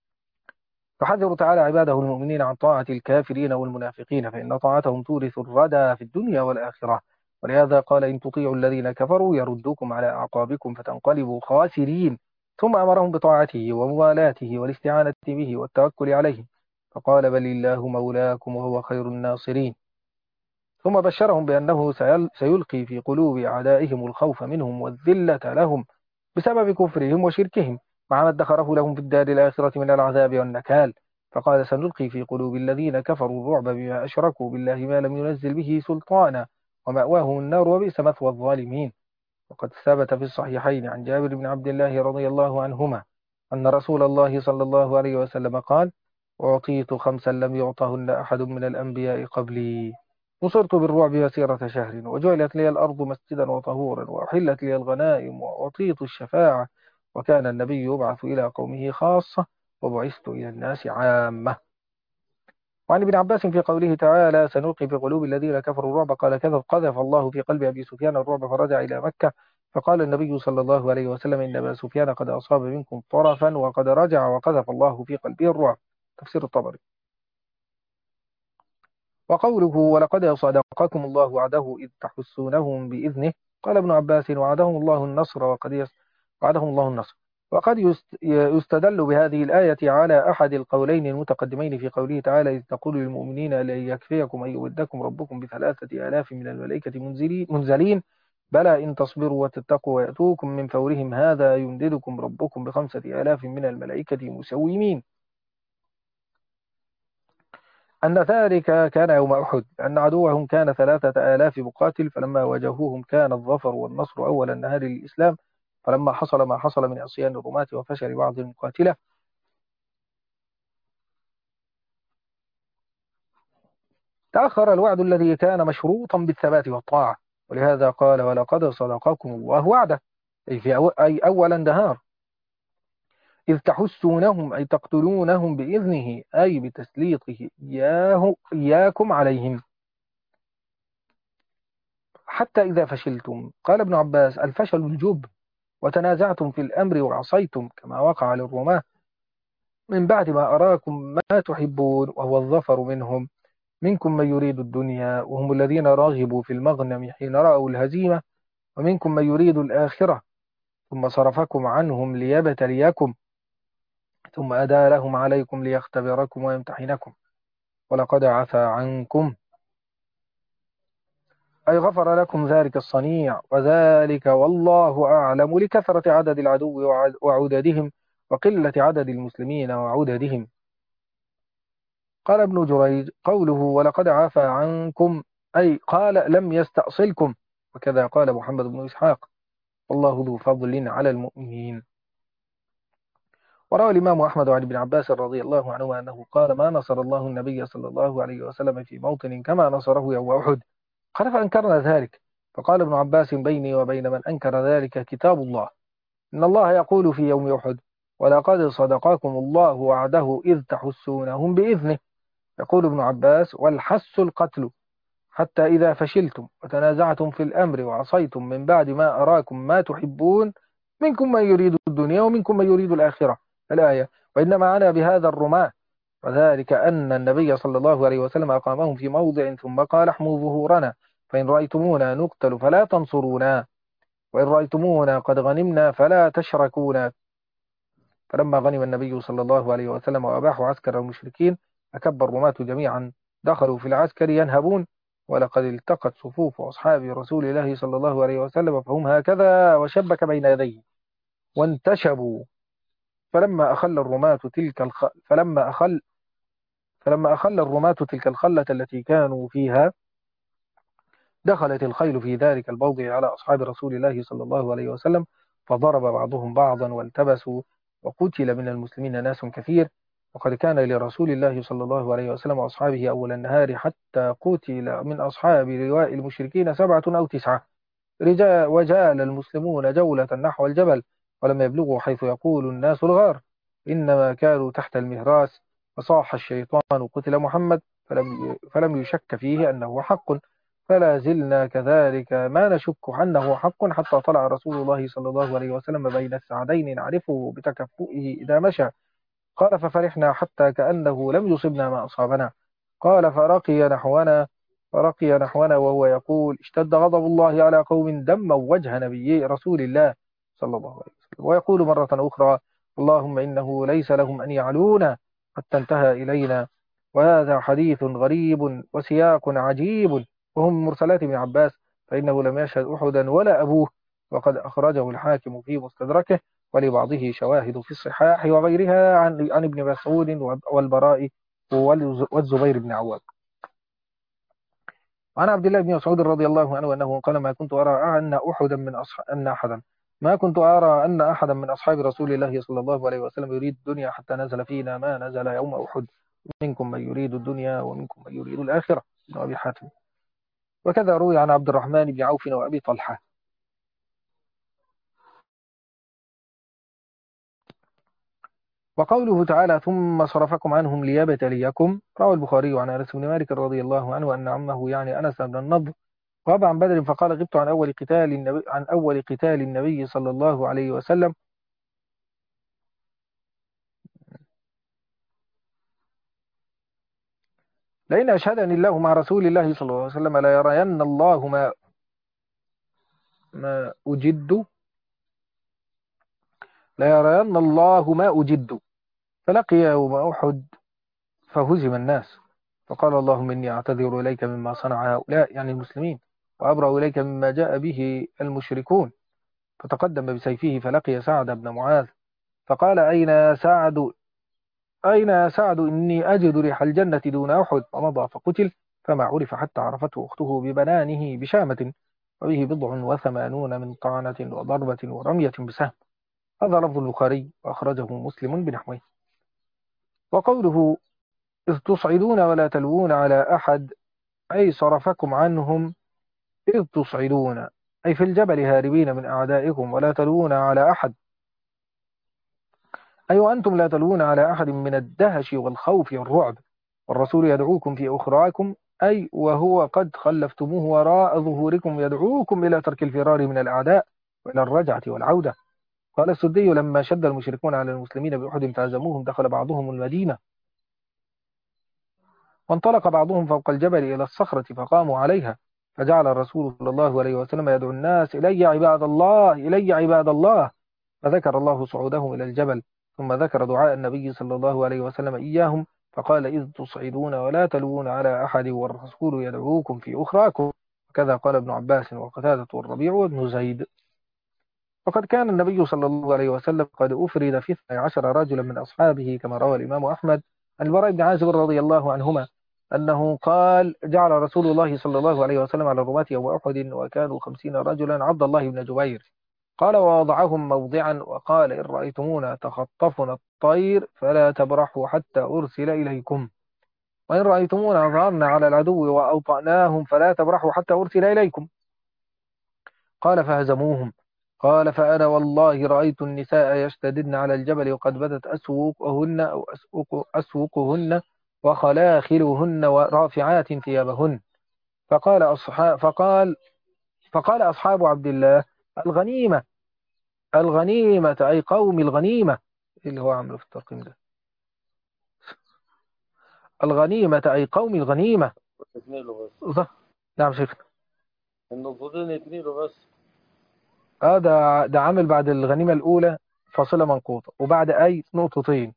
[SPEAKER 2] يحذر تعالى عباده المؤمنين عن طاعة الكافرين والمنافقين، فإن طاعتهم تورث الردى في الدنيا والآخرة. ولهذا قال: إن تطيعوا الذين كفروا يردوكم على أعقابكم فتنقلبوا خاسرين. ثم أمرهم بطاعته وموالاته والاستعانة به والتوكل عليه، فقال: بل الله مولاكم وهو خير الناصرين. ثم بشرهم بأنه سيلقي في قلوب أعدائهم الخوف منهم والذلة لهم بسبب كفرهم وشركهم مع ما ادخره لهم في الدار الآخرة من العذاب والنكال. فقال: سنلقي في قلوب الذين كفروا الرعب بما أشركوا بالله ما لم ينزل به سلطانا ومأواهم النار وبئس مثوى الظالمين. وقد ثبت في الصحيحين عن جابر بن عبد الله رضي الله عنهما أن رسول الله صلى الله عليه وسلم قال: أعطيت خمسا لم يعطهن أحد من الأنبياء قبلي: نصرت بالرعب مسيرة شهر، وجعلت لي الأرض مسجدا وطهورا، وأحلت لي الغنائم، وأعطيت الشفاعة، وكان النبي يبعث إلى قومه خاصة، وبعثت إلى الناس عامة. وعن ابن عباس في قوله تعالى: سنلقي في قلوب الذين كفروا الرعب، قال: قذف الله في قلب أبي سفيان الرعب فرجع إلى مكة، فقال النبي صلى الله عليه وسلم: إن أبا سفيان قد أصاب منكم طرفا وقد رجع وقذف الله في قلبه الرعب. تفسير الطبري. وقوله: ولقد صدقكم الله وعده إذ تحسونهم بإذنه، قال ابن عباس: وعدهم الله النصر وعدهم الله النصر. وقد يستدل بهذه الآية على أحد القولين المتقدمين في قوله تعالى: إذ تقول للمؤمنين لن يكفيكم أن يمدكم ربكم ب3,000 من الملائكة منزلين بلى إن تصبروا وتتقوا ويأتوكم من فورهم هذا يمددكم ربكم ب5,000 من الملائكة مسومين. أن ذلك كان يوم أحد، أن عدوهم كان 3,000 مقاتل، فلما واجهوهم كان الظفر والنصر أول النهار للإسلام، فلما حصل ما حصل من عصيان الرماة وفشل بعض المقاتلة تأخر الوعد الذي كان مشروطا بالثبات والطاعة، ولهذا قال ولقد صدقكم الله وعده، أي أي أول النهار، إذ تحسونهم أي تقتلونهم بإذنه، أي بتسليطه إياكم عليهم، حتى إذا فشلتم. قال ابن عباس: الفشل الجب، وتنازعتم في الأمر وعصيتم كما وقع للرماة من بعد ما أراكم ما تحبون، وهو الظفر منهم، منكم من يريد الدنيا وهم الذين راغبوا في المغنم حين رأوا الهزيمة، ومنكم من يريد الآخرة ثم صرفكم عنهم ليبتليكم ثم أدى لهم عليكم ليختبركم ويمتحنكم، ولقد عفا عنكم، أي غفر لكم ذلك الصنيع، وذلك والله أعلم لكثرة عدد العدو وعددهم، وقلة عدد المسلمين وعددهم. قال ابن جريج: قوله ولقد عفا عنكم أي قال لم يستأصلكم، وكذا قال محمد بن إسحاق: والله ذو فضل على المؤمنين. وروى الإمام أحمد عن ابن عباس رضي الله عنه أنه قال: ما نصر الله النبي صلى الله عليه وسلم في موطن كما نصره يوم أحد. قال: فأنكرنا ذلك، فقال ابن عباس: بيني وبين من أنكر ذلك كتاب الله، إن الله يقول في يوم أحد: ولقد صدقكم الله وعده إذ تحسونهم بإذنه. يقول ابن عباس: والحس القتل، حتى إذا فشلتم وتنازعتم في الأمر وعصيتم من بعد ما أراكم ما تحبون، منكم من يريد الدنيا ومنكم من يريد الآخرة، الآية. وإنما أنا بهذا الرماة، وذلك أن النبي صلى الله عليه وسلم أقامهم في موضع ثم قال: احموا ظهورنا، فإن رأيتمونا نقتل فلا تنصرونا، وإن رأيتمونا قد غنمنا فلا تشركونا. فلما غنم النبي صلى الله عليه وسلم وأباحوا عسكر المشركين، أكب الرماة جميعا دخلوا في العسكر ينهبون، ولقد التقت صفوف أصحاب رسول الله صلى الله عليه وسلم فهم هكذا، وشبك بين يديه وانتشبوا. فلما أخل الرماة تلك الخ... فلما أخل فلما أخل الرماة تلك الخلة التي كانوا فيها، دخلت الخيل في ذلك الموضع على أصحاب رسول الله صلى الله عليه وسلم، فضرب بعضهم بعضا والتبسوا، وقتل من المسلمين ناس كثير. وقد كان لرسول الله صلى الله عليه وسلم وأصحابه أول النهار حتى قتل من أصحاب لواء المشركين 7 أو 9 رجال، وجال المسلمون جولة نحو الجبل، ولم يبلغوا حيث يقول الناس الغار، إنما كانوا تحت المهراس، فصاح الشيطان: قتل محمد، فلم يشك فيه أنه حق، فلا زلنا كذلك ما نشك أنه حق حتى طلع رسول الله صلى الله عليه وسلم بين السعدين نعرفه بتكفؤه إذا مشى. قال: ففرحنا حتى كأنه لم يصبنا ما أصابنا. قال: فرقي نحونا وهو يقول: اشتد غضب الله على قوم دموا وجه نبي رسول الله صلى الله عليه وسلم، ويقول مرة أخرى: اللهم إنه ليس لهم أن يعلونا، حتى انتهى إلينا. وهذا حديث غريب وسياق عجيب، وهم مرسلات ابن عباس، فإنه لم يشهد أحدا ولا أبوه، وقد أخرجه الحاكم في مستدركه، ولبعضه شواهد في الصحاح وغيرها عن ابن مسعود والبراء والزبير بن عوام. وعن عبد الله بن مسعود رضي الله عنه أنه قال: ما كنت أرى أن أحدا من أصحاب رسول الله صلى الله عليه وسلم يريد الدنيا حتى نزل فينا ما نزل يوم أحد: منكم من يريد الدنيا ومنكم من يريد الآخرة. ابن أبي حاتم. وكذا روي عن عبد الرحمن بن عوف وأبي طلحة. وقوله تعالى: ثم صرفكم عنهم ليبتليكم، روى البخاري عن أنس بن مالك رضي الله عنه أن عمه يعني أنس بن النضر غاب عن بدر، فقال: غبت عن أول قتال النبي صلى الله عليه وسلم، لئن أشهدني الله مع رسول الله صلى الله عليه وسلم لا يرين الله ما أجد لا يرين الله ما أجد. فلقي يوم أحد فهزم الناس، فقال: اللهم إني أعتذر إليك مما صنع هؤلاء، يعني المسلمين، وأبرأ إليك مما جاء به المشركون. فتقدم بسيفه فلقي سعد بن معاذ، فقال: أين يا سعد؟ إني أجد ريح الجنة دون أحد. فمضى فقتل، فما عرف حتى عرفته أخته ببنانه بشامة، وبه 87 من طعنة وضربة ورمية بسهم. هذا لفظ البخاري، وأخرجه مسلم بنحوه. وقوله: إذ تصعدون ولا تلوون على أحد، أي صرفكم عنهم إذ تصعدون، أي في الجبل هاربين من أعدائكم ولا تلوون على أحد، أي وأنتم لا تلوون على أحد من الدهش والخوف والرعب، والرسول يدعوكم في أخراكم، أي وهو قد خلفتموه وراء ظهوركم يدعوكم إلى ترك الفرار من الأعداء وإلى الرجعة والعودة. قال السدي: لما شد المشركون على المسلمين بأحد فهزموهم دخل بعضهم المدينة، وانطلق بعضهم فوق الجبل إلى الصخرة فقاموا عليها، فجعل الرسول صلى الله عليه وسلم يدعو الناس: إلي عباد الله، إلي عباد الله. فذكر الله صعودهم إلى الجبل، ثم ذكر دعاء النبي صلى الله عليه وسلم إياهم، فقال: إذ تصعدون ولا تلوون على أحد والرسول يدعوكم في أخراكم. وكذا قال ابن عباس وقتادة والربيع وابن زيد. وقد كان النبي صلى الله عليه وسلم قد أفرد في 12 رجلا من أصحابه، كما روى الإمام أحمد عن البراء بن عازب رضي الله عنهما أنه قال: جعل رسول الله صلى الله عليه وسلم على الرماة يوم أحد وكانوا 50 رجلا عبد الله بن جبير، قال: ووضعهم موضعا وقال: إن رأيتمونا تخطفنا الطير فلا تبرحوا حتى أرسل إليكم، وإن رأيتمونا ظهرنا على العدو وأوطأناهم فلا تبرحوا حتى أرسل إليكم. قال: فهزموهم. قال: فأنا والله رأيت النساء يشتددن على الجبل وقد بدت أسوقهن أو أسوقهن وخلاخلهن ورافعات ثيابهن. فقال أصحاب عبد الله: الغنيمة، الغنيمة، أي قوم الغنيمة. إيه اللي هو عامله في الترقيم ده؟ الغنيمة أي قوم الغنيمة.
[SPEAKER 1] اتنيله بس.
[SPEAKER 2] نعم شيخ.
[SPEAKER 1] النقطتين اتنيله بس.
[SPEAKER 2] ده عامل بعد الغنيمة الأولى فاصلة منقوطة، وبعد أي نقطتين.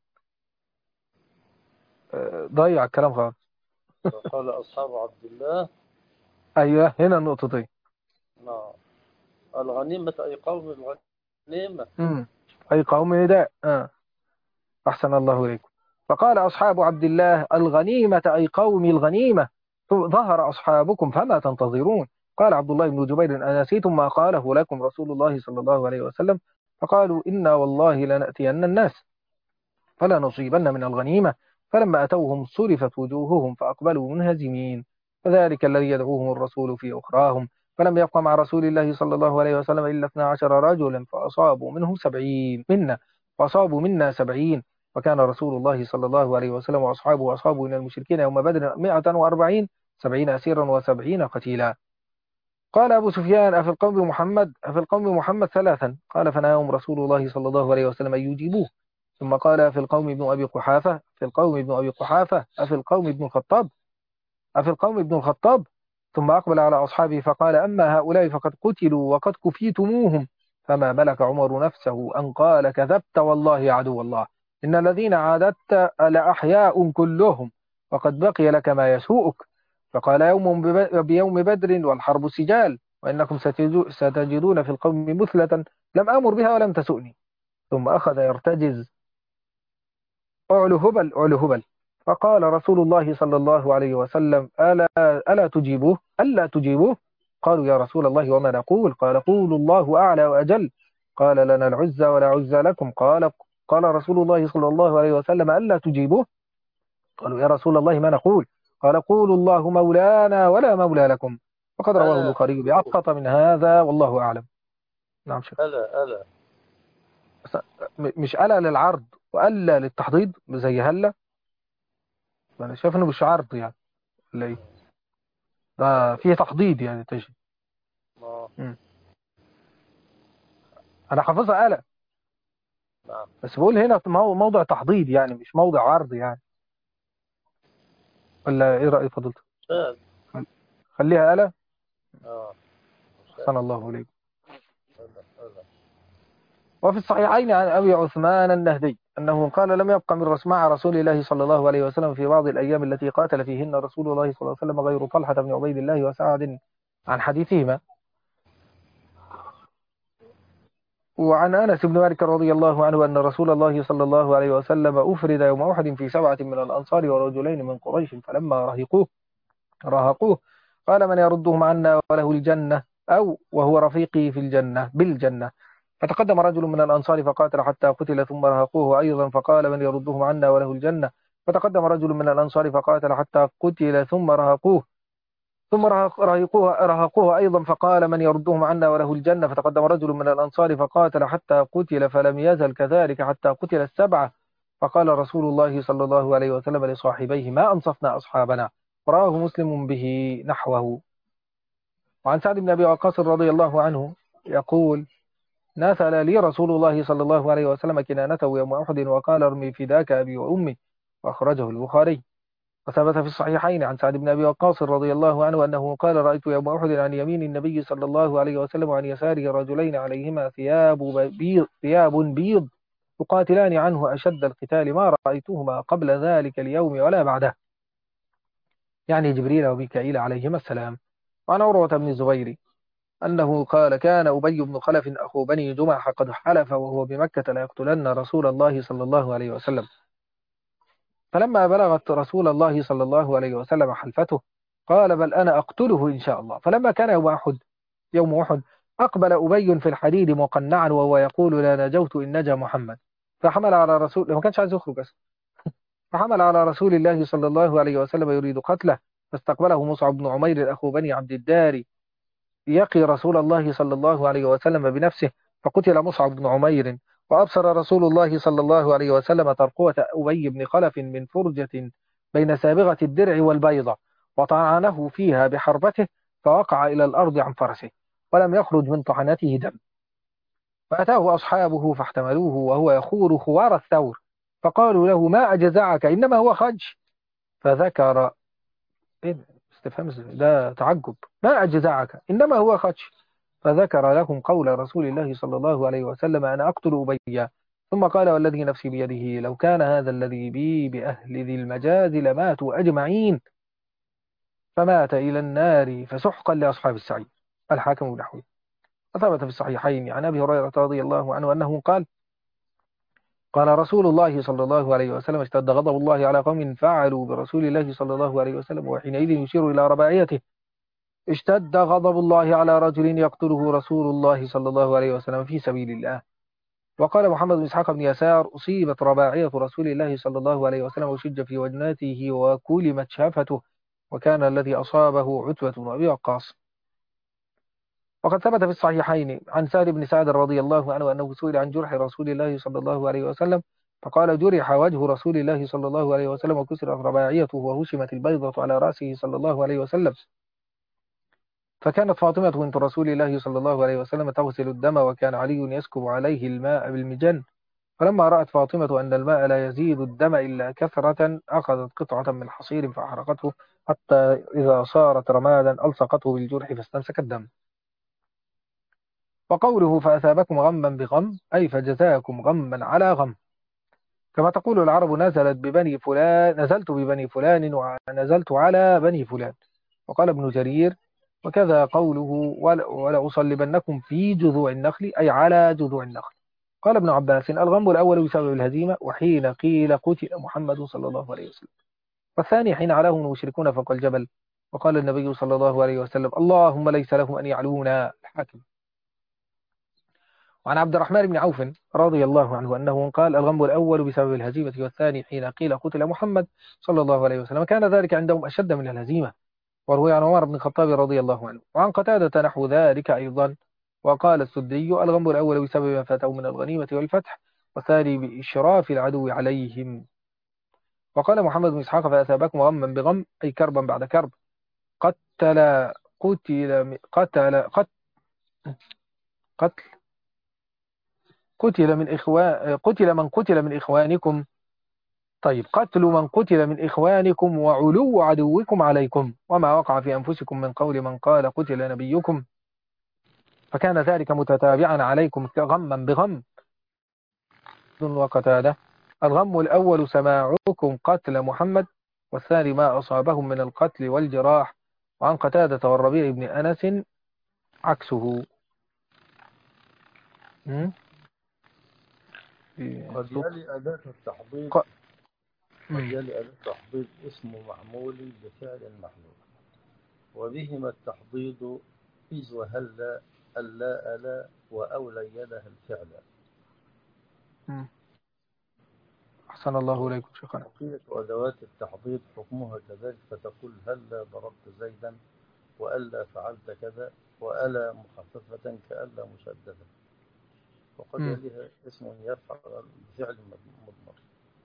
[SPEAKER 2] ضيع الكلام خالص.
[SPEAKER 1] قال أصحاب عبد الله.
[SPEAKER 2] أيوه هنا النقطتين.
[SPEAKER 1] نعم. الغنيمة أي قوم الغنيمة.
[SPEAKER 2] أي قوم نداء. أحسن الله إليكم. فقال أصحاب عبد الله: الغنيمة أي قوم الغنيمة، ظهر أصحابكم فما تنتظرون. قال عبد الله بن جبير: أنسيتم ما قاله لكم رسول الله صلى الله عليه وسلم؟ فقالوا: إنا والله لنأتين الناس فلا نصيبن من الغنيمة. فلما أتوهم صرفت وجوههم فأقبلوا منهزمين، فذلك الذي يدعوهم الرسول في أخراهم. فلم يبق مع رسول الله صلى الله عليه وسلم إلا 12 رجلا فأصابوا منهم 70 منا، فأصابوا منا 70. وكان رسول الله صلى الله عليه وسلم وأصحابه من المشركين يوم بدر 140، 70 أسيرا و70 قتيلا. قال أبو سفيان: أفي القوم محمد ثلاثا؟ قال: فنهاهم رسول الله صلى الله عليه وسلم أن يجيبوه. ثم قال: في القوم ابن أبي قحافة، في القوم ابن أبي قحافة، أفي القوم ابن الخطاب، أفي القوم ابن الخطاب. ثم أقبل على أصحابه فقال: أما هؤلاء فقد قتلوا وقد كفيتموهم. فما ملك عمر نفسه أن قال: كذبت والله يا عدو الله، إن الذين عادت لأحياء كلهم، وقد بقي لك ما يسوءك. فقال: يوم بيوم بدر والحرب سجال، وإنكم ستجدون في القوم مثلة لم آمر بها ولم تسؤني. ثم أخذ يرتجز: أعلو هبل، أعلو هبل. فقال رسول الله صلى الله عليه وسلم: ألا تجيبوه، ألا تجيبوه؟ قالوا: يا رسول الله وما نقول؟ قال: قولوا الله أعلى وأجل. قال: لنا العزى ولا عزى لكم. قال رسول الله صلى الله عليه وسلم: ألا تجيبوه؟ قالوا: يا رسول الله ما نقول؟ قال: قولوا الله مولانا ولا مولى لكم. وقد رواه
[SPEAKER 1] ألا
[SPEAKER 2] البخاري بأبسط من هذا والله أعلم. نعم شيخ.
[SPEAKER 1] ألا
[SPEAKER 2] مش ألا للعرض وألا للتحضيض زي هلا؟ أنا شايف إنه مش عرض يعني، ولا إيه؟ ده فيه تحضيض يعني تجي.
[SPEAKER 1] آه.
[SPEAKER 2] أنا حافظها آلة،
[SPEAKER 1] نعم.
[SPEAKER 2] بس بقول هنا في موضع تحضيض يعني، مش موضع عرض يعني، ولا إيه رأي فضيلتك؟
[SPEAKER 1] شاذ.
[SPEAKER 2] خليها آلة.
[SPEAKER 1] آه. شاذ.
[SPEAKER 2] أحسن الله إليك.
[SPEAKER 1] ألا.
[SPEAKER 2] وفي الصحيحين عن أبي عثمان النهدي أنه قال: لم يبق من مع رسول الله صلى الله عليه وسلم في بعض الأيام التي قاتل فيهن رسول الله صلى الله عليه وسلم غير طلحة بن عبيد الله وسعد عن حديثهما. وعن أنس بن مالك رضي الله عنه أن رسول الله صلى الله عليه وسلم أفرد يوم أحد في 7 من الأنصار ورجلين من قريش، فلما راهقوه قال: من يردهم عنا وله الجنة، أو وهو رفيقي في الجنة بالجنة. فتقدم رجل من الأنصار فقاتل حتى قتل، ثم رهقوه أيضا فقال: من يردهم عنا وله الجنة. فتقدم رجل من الأنصار فقاتل حتى قتل، ثم رهقوه ثم رهقوه أيضا فقال من يردهم عنا وله الجنة، فتقدم رجل من الأنصار فقاتل حتى قتل، فلم يزل كذلك حتى قتل السبعة. فقال رسول الله صلى الله عليه وسلم لصاحبيه ما أنصفنا أصحابنا. رواه مسلم به نحوه. وعن سعد بن أبي وقاص رضي الله عنه يقول نزل لي رسول الله صلى الله عليه وسلم كنانته يوم أحد وقال ارمي فداك أبي وأمي، وأخرجه البخاري. وثبت في الصحيحين عن سعد بن أبي وقاص رضي الله عنه أنه قال رأيت يوم أحد عن يمين النبي صلى الله عليه وسلم وعن يساره رجلين عليهما ثياب بيض يقاتلان عنه أشد القتال ما رأيتهما قبل ذلك اليوم ولا بعده، يعني جبريل وميكائيل عليهما السلام. وعن عروة بن الزبير أنه قال كان أبي بن خلف أخو بني جمح قد حلف وهو بمكة ليقتلن رسول الله صلى الله عليه وسلم، فلما بلغت رسول الله صلى الله عليه وسلم حلفته قال بل أنا أقتله إن شاء الله. فلما كان يوم أحد أقبل أبي في الحديد مقنعا وهو يقول لا نجوت إن نجا محمد، فحمل على رسول ما كانش عايز يخرج أصلا، فحمل على رسول الله صلى الله عليه وسلم يريد قتله، فاستقبله مصعب بن عمير أخو بني عبد الدار يقي رسول الله صلى الله عليه وسلم بنفسه، فقتل مصعب بن عمير. وأبصر رسول الله صلى الله عليه وسلم ترقوة أبي بن خلف من فرجة بين سابغة الدرع والبيضة، وطعنه فيها بحربته فوقع إلى الأرض عن فرسه ولم يخرج من طعنته دم. فأتاه أصحابه فاحتملوه وهو يخور خوار الثور، فقالوا له ما أجزعك إنما هو خج. فذكر إيه ده؟ استفهام ده تعجب، ما أجزعك إنما هو خدش. فذكر لهم قول رسول الله صلى الله عليه وسلم أنا أقتل أبيا، ثم قال والذي نفسي بيده لو كان هذا الذي بي بأهل ذي المجاز لماتوا أجمعين، فمات إلى النار فسحقا لأصحاب السعير. الحاكم بنحوه. وثبت في الصحيحين عن أبي هريرة رضي الله عنه أنه قال قال رسول الله صلى الله عليه وسلم اشتد غضب الله على قوم فعلوا برسول الله صلى الله عليه وسلم، وحينئذ يشير إلى رباعيته اشتد غضب الله على رجل يقتله رسول الله صلى الله عليه وسلم في سبيل الله. وقال محمد بن إسحاق بن يسار أصيبت رباعية رسول الله صلى الله عليه وسلم وشج في وجناته وكلمت شافته، وكان الذي أصابه عتبة بن أبي وقاص. وقد ثبت في الصحيحين عن سهل بن سعد رضي الله عنه أنه سئل عن جرح رسول الله صلى الله عليه وسلم فقال جرح وجه رسول الله صلى الله عليه وسلم وكسرت رباعيته وهشمت البيضة على رأسه صلى الله عليه وسلم. فكانت فاطمة بنت رسول الله صلى الله عليه وسلم تغسل الدم وكان علي يسكب عليه الماء بالمجن، فلما رأت فاطمة أن الماء لا يزيد الدم إلا كثرة أخذت قطعة من حصير فأحرقته حتى إذا صارت رمادا ألصقته بالجرح فاستمسك الدم. وقوله فأثابكم غما بغم أي فجزاكم غما على غم، كما تقول العرب نزلت ببني فلان ونزلت على بني فلان. وقال ابن جرير وكذا قوله ولأصلبنكم في جذوع النخل أي على جذوع النخل. قال ابن عباس الغم الأول بسبب الهزيمة وحين قيل قتل محمد صلى الله عليه وسلم، والثاني حين عليهم المشركون فوق الجبل وقال النبي صلى الله عليه وسلم اللهم ليس لهم أن يعلونا. الحاكم. وعن عبد الرحمن بن عوف رضي الله عنه أنه قال الغم الأول بسبب الهزيمة والثاني حين قيل قتل محمد صلى الله عليه وسلم، كان ذلك عندهم أشد من الهزيمة. وروي عن عمر بن الخطاب رضي الله عنه وعن قتادة نحو ذلك أيضا. وقال السدي الغم الأول بسبب ما فاته من الغنيمة والفتح، والثاني بإشراف العدو عليهم. وقال محمد بن إسحاق فأثابكم غما بغم أي كربا بعد كرب. قتل قتل قتل قتل قتل قتل من قتل من إخوانكم. طيب قتل من قتل من إخوانكم وعلو عدوكم عليكم، وما وقع في أنفسكم من قول من قال قتل نبيكم، فكان ذلك متتابعا عليكم غما بغم. وقتادة الغم الأول سماعكم قتل محمد، والثاني ما أصابهم من القتل والجراح. وعن قتادة والربيع بن أنس عكسه. م?
[SPEAKER 3] قد يلي أداة التحضيض
[SPEAKER 2] ق...
[SPEAKER 3] قد
[SPEAKER 2] م.
[SPEAKER 3] يلي أداة التحضيض اسم معمول بفعل محذوف، وبهما التحضيض إذ وهلا ألا ألا وأولى يدها الفعل.
[SPEAKER 2] م. أحسن الله إليكم شيخنا.
[SPEAKER 3] وبقية أدوات التحضيض حكمها كذلك، فتقول هلا ضربت زيدا وألا فعلت كذا، وألا مخففة كألا مشددة. وقد
[SPEAKER 2] مم.
[SPEAKER 3] يليها اسم يفعل بفعل مضمر.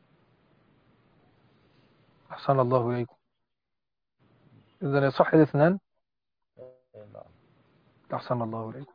[SPEAKER 2] أحسن الله إليكم. إذن يصح الاثنان.
[SPEAKER 3] نعم.
[SPEAKER 2] أحسن الله إليكم.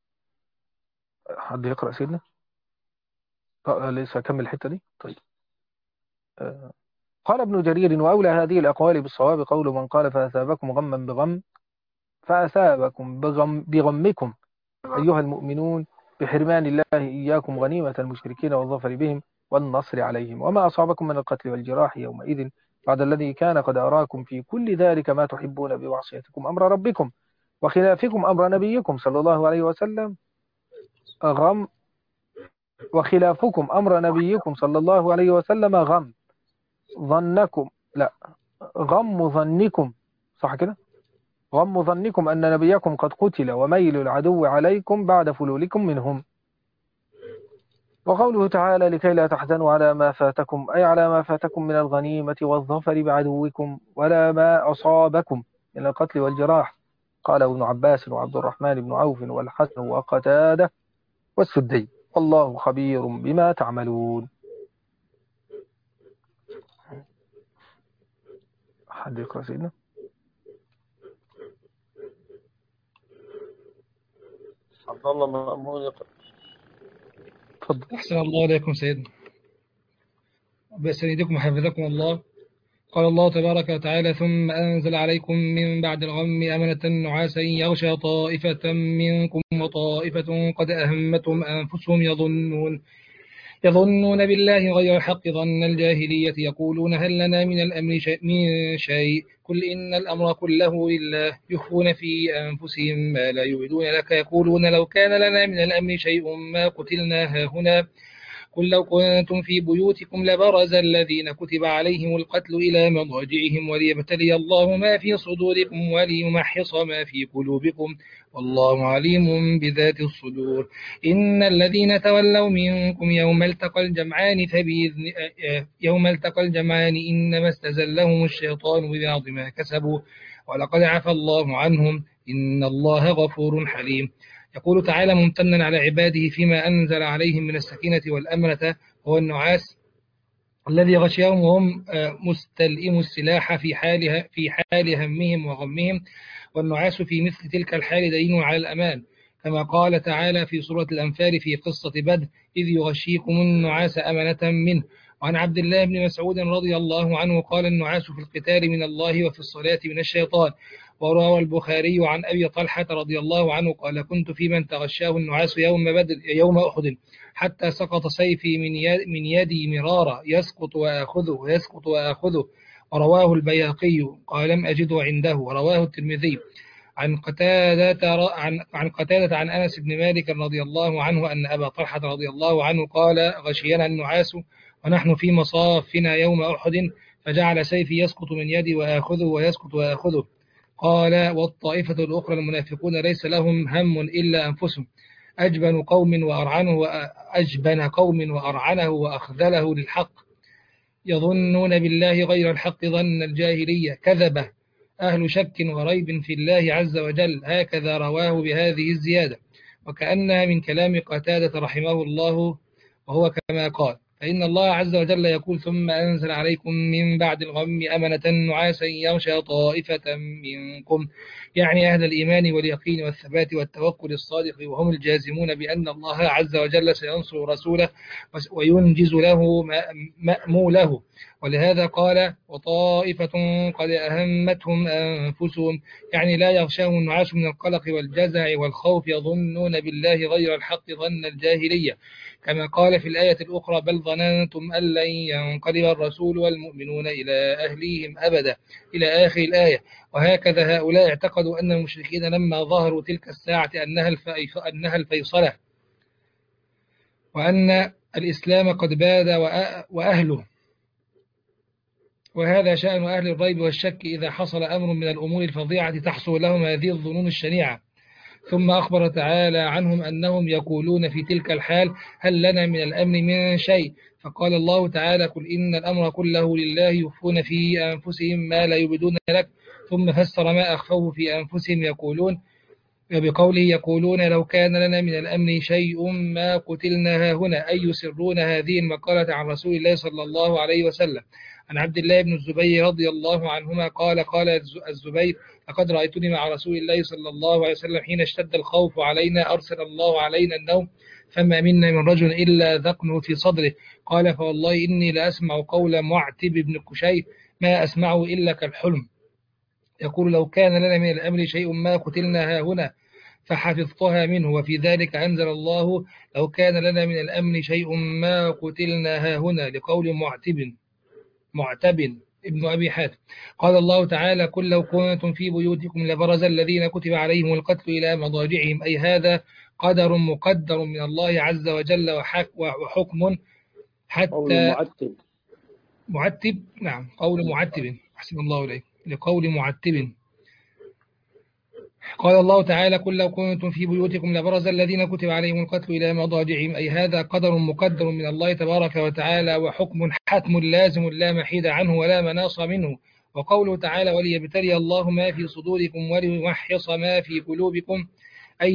[SPEAKER 2] حد يقرأ سيدنا؟ لسه أكمل الحتة دي. طيب. آه، قال ابن جرير: وأولى هذه الأقوال بالصواب قول من قال فأثابكم غما بغم، فأثابكم بغمكم أيها المؤمنون بحرمان الله إياكم غنيمة المشركين والظفر بهم والنصر عليهم، وما أصابكم من القتل والجراح يومئذ بعد الذي كان قد أراكم في كل ذلك ما تحبون بمعصيتكم أمر ربكم وخلافكم أمر نبيكم صلى الله عليه وسلم غم، وخلافكم أمر نبيكم صلى الله عليه وسلم غم ظنكم، لا، غم ظنكم، صح كده؟ غم ظنكم أن نبيكم قد قتل وميل العدو عليكم بعد فلولكم منهم. وقوله تعالى: لكي لا تحزنوا على ما فاتكم، أي على ما فاتكم من الغنيمة والظفر بعدوكم ولا ما أصابكم من القتل والجراح. قال ابن عباس وعبد الرحمن بن عوف والحسن وقتادة والسدي: والله خبير بما تعملون. حد يقرأ سيدنا؟
[SPEAKER 3] عبد الله مأمون يقرأ.
[SPEAKER 2] تفضل.
[SPEAKER 4] أحسن الله إليكم سيدنا، بأسندكم حفظكم الله. قال الله تبارك وتعالى: ثم أنزل عليكم من بعد الغم أمنة نعاسا يغشى طائفة منكم وطائفة قد أهمتهم أنفسهم يظنون بالله غير الحق ظن الجاهلية يقولون هل لنا من الأمر من شيء قل إن الأمر كله لله يخفون في أنفسهم ما لا يبدون لك يقولون لو كان لنا من الأمر شيء ما قتلنا هاهنا قل لو كنتم في بيوتكم لبرز الذين كتب عليهم القتل إلى مضاجعهم وليبتلي الله ما في صدوركم وليمحص ما في قلوبكم والله عليم بذات الصدور. إن الذين تولوا منكم يوم التقى الجمعان إنما استزلهم الشيطان ببعض ما كسبوا ولقد عفى الله عنهم إن الله غفور حليم. يقول تعالى ممتنا على عباده فيما أنزل عليهم من السكينة والأمنة هو النعاس الذي غشيهم وهم مستلئم السلاح في حال همهم وغمهم، والنعاس في مثل تلك الحال دليل على الأمان، كما قال تعالى في سورة الأنفال في قصة بدر: إذ يغشيكم النعاس أمنة منه. وعن عبد الله بن مسعود رضي الله عنه قال: النعاس في القتال من الله وفي الصلاة من الشيطان. وروى البخاري عن أبي طلحة رضي الله عنه قال: كنت في من تغشاه النعاس يوم أحد حتى سقط سيفي من يدي مرارا يسقط وآخذه. ورواه البياقي قال لم أجده عنده. ورواه الترمذي عن قتادة عن أنس بن مالك رضي الله عنه أن أبا طلحة رضي الله عنه قال: غشينا النعاس ونحن في مصافنا يوم أحد فجعل سيفي يسقط من يدي وآخذه ويسقط وآخذه. قال: والطائفة الأخرى المنافقون ليس لهم هم إلا أنفسهم أجبن قوم وأرعنه وأخذله للحق يظنون بالله غير الحق ظن الجاهلية كذبة أهل شك وريب في الله عز وجل. هكذا رواه بهذه الزيادة، وكأنها من كلام قتادة رحمه الله، وهو كما قال: فإن الله عز وجل يقول: ثم أنزل عليكم من بعد الغم أمنة نعاسا يغشى طائفة منكم، يعني أهل الإيمان واليقين والثبات والتوكل الصادق، وهم الجازمون بأن الله عز وجل سينصر رسوله وينجز له مأموله. ولهذا قال: وطائفة قد أهمتهم أنفسهم، يعني لا يغشاهم النعاس من القلق والجزع والخوف يظنون بالله غير الحق ظن الجاهلية، كما قال في الآية الأخرى: بل ظننتم أن لن ينقلب الرسول والمؤمنون إلى أهليهم أبدا إلى آخر الآية. وهكذا هؤلاء اعتقدوا أن المشركين لما ظهروا تلك الساعة أنها الفيصلة، وأن الإسلام قد باد وأهله، وهذا شأن أهل الريب والشك إذا حصل أمر من الأمور الفظيعة تحصل لهم هذه الظنون الشنيعة. ثم أخبر تعالى عنهم أنهم يقولون في تلك الحال: هل لنا من الأمر من شيء؟ فقال الله تعالى: قل إن الأمر كله لله يخفون في أنفسهم ما لا يبدون لك ثم فسر ما أخفوه في أنفسهم يقولون بقوله يقولون لو كان لنا من الأمر شيء ما قتلنا هنا، أي يسرون هذه المقالة عن رسول الله صلى الله عليه وسلم. عن عبد الله بن الزبير رضي الله عنهما قال الزبير لقد رأيتني مع رسول الله صلى الله عليه وسلم حين اشتد الخوف علينا أرسل الله علينا النوم فما منا من رجل إلا ذقنه في صدره. قال فوالله إني لأسمع قول معتب بن كشي ما أسمعه إلا كالحلم، يقول لو كان لنا من الأمر شيء ما قتلنا هنا فحفظتها منه. وفي ذلك أنزل الله لو كان لنا من الأمر شيء ما قتلنا هنا لقول معتب ابن أبي حاتم. قال الله تعالى قل لو كنتم في بيوتكم لبرز الذين كتب عليهم القتل إلى مضاجعهم، أي هذا قدر مقدر من الله عز وجل وحكم حتى معتب. نعم قول معتب، أحسن الله إليك، لقول معتب. قال الله تعالى قل لو كنتم في بيوتكم لبرز الذين كتب عليهم القتل إلى مضاجعهم، أي هذا قدر مقدر من الله تبارك وتعالى وحكم حتم لازم لا محيد عنه ولا مناص منه. وقوله تعالى وليبتلي الله ما في صدوركم وليمحص ما في قلوبكم، أي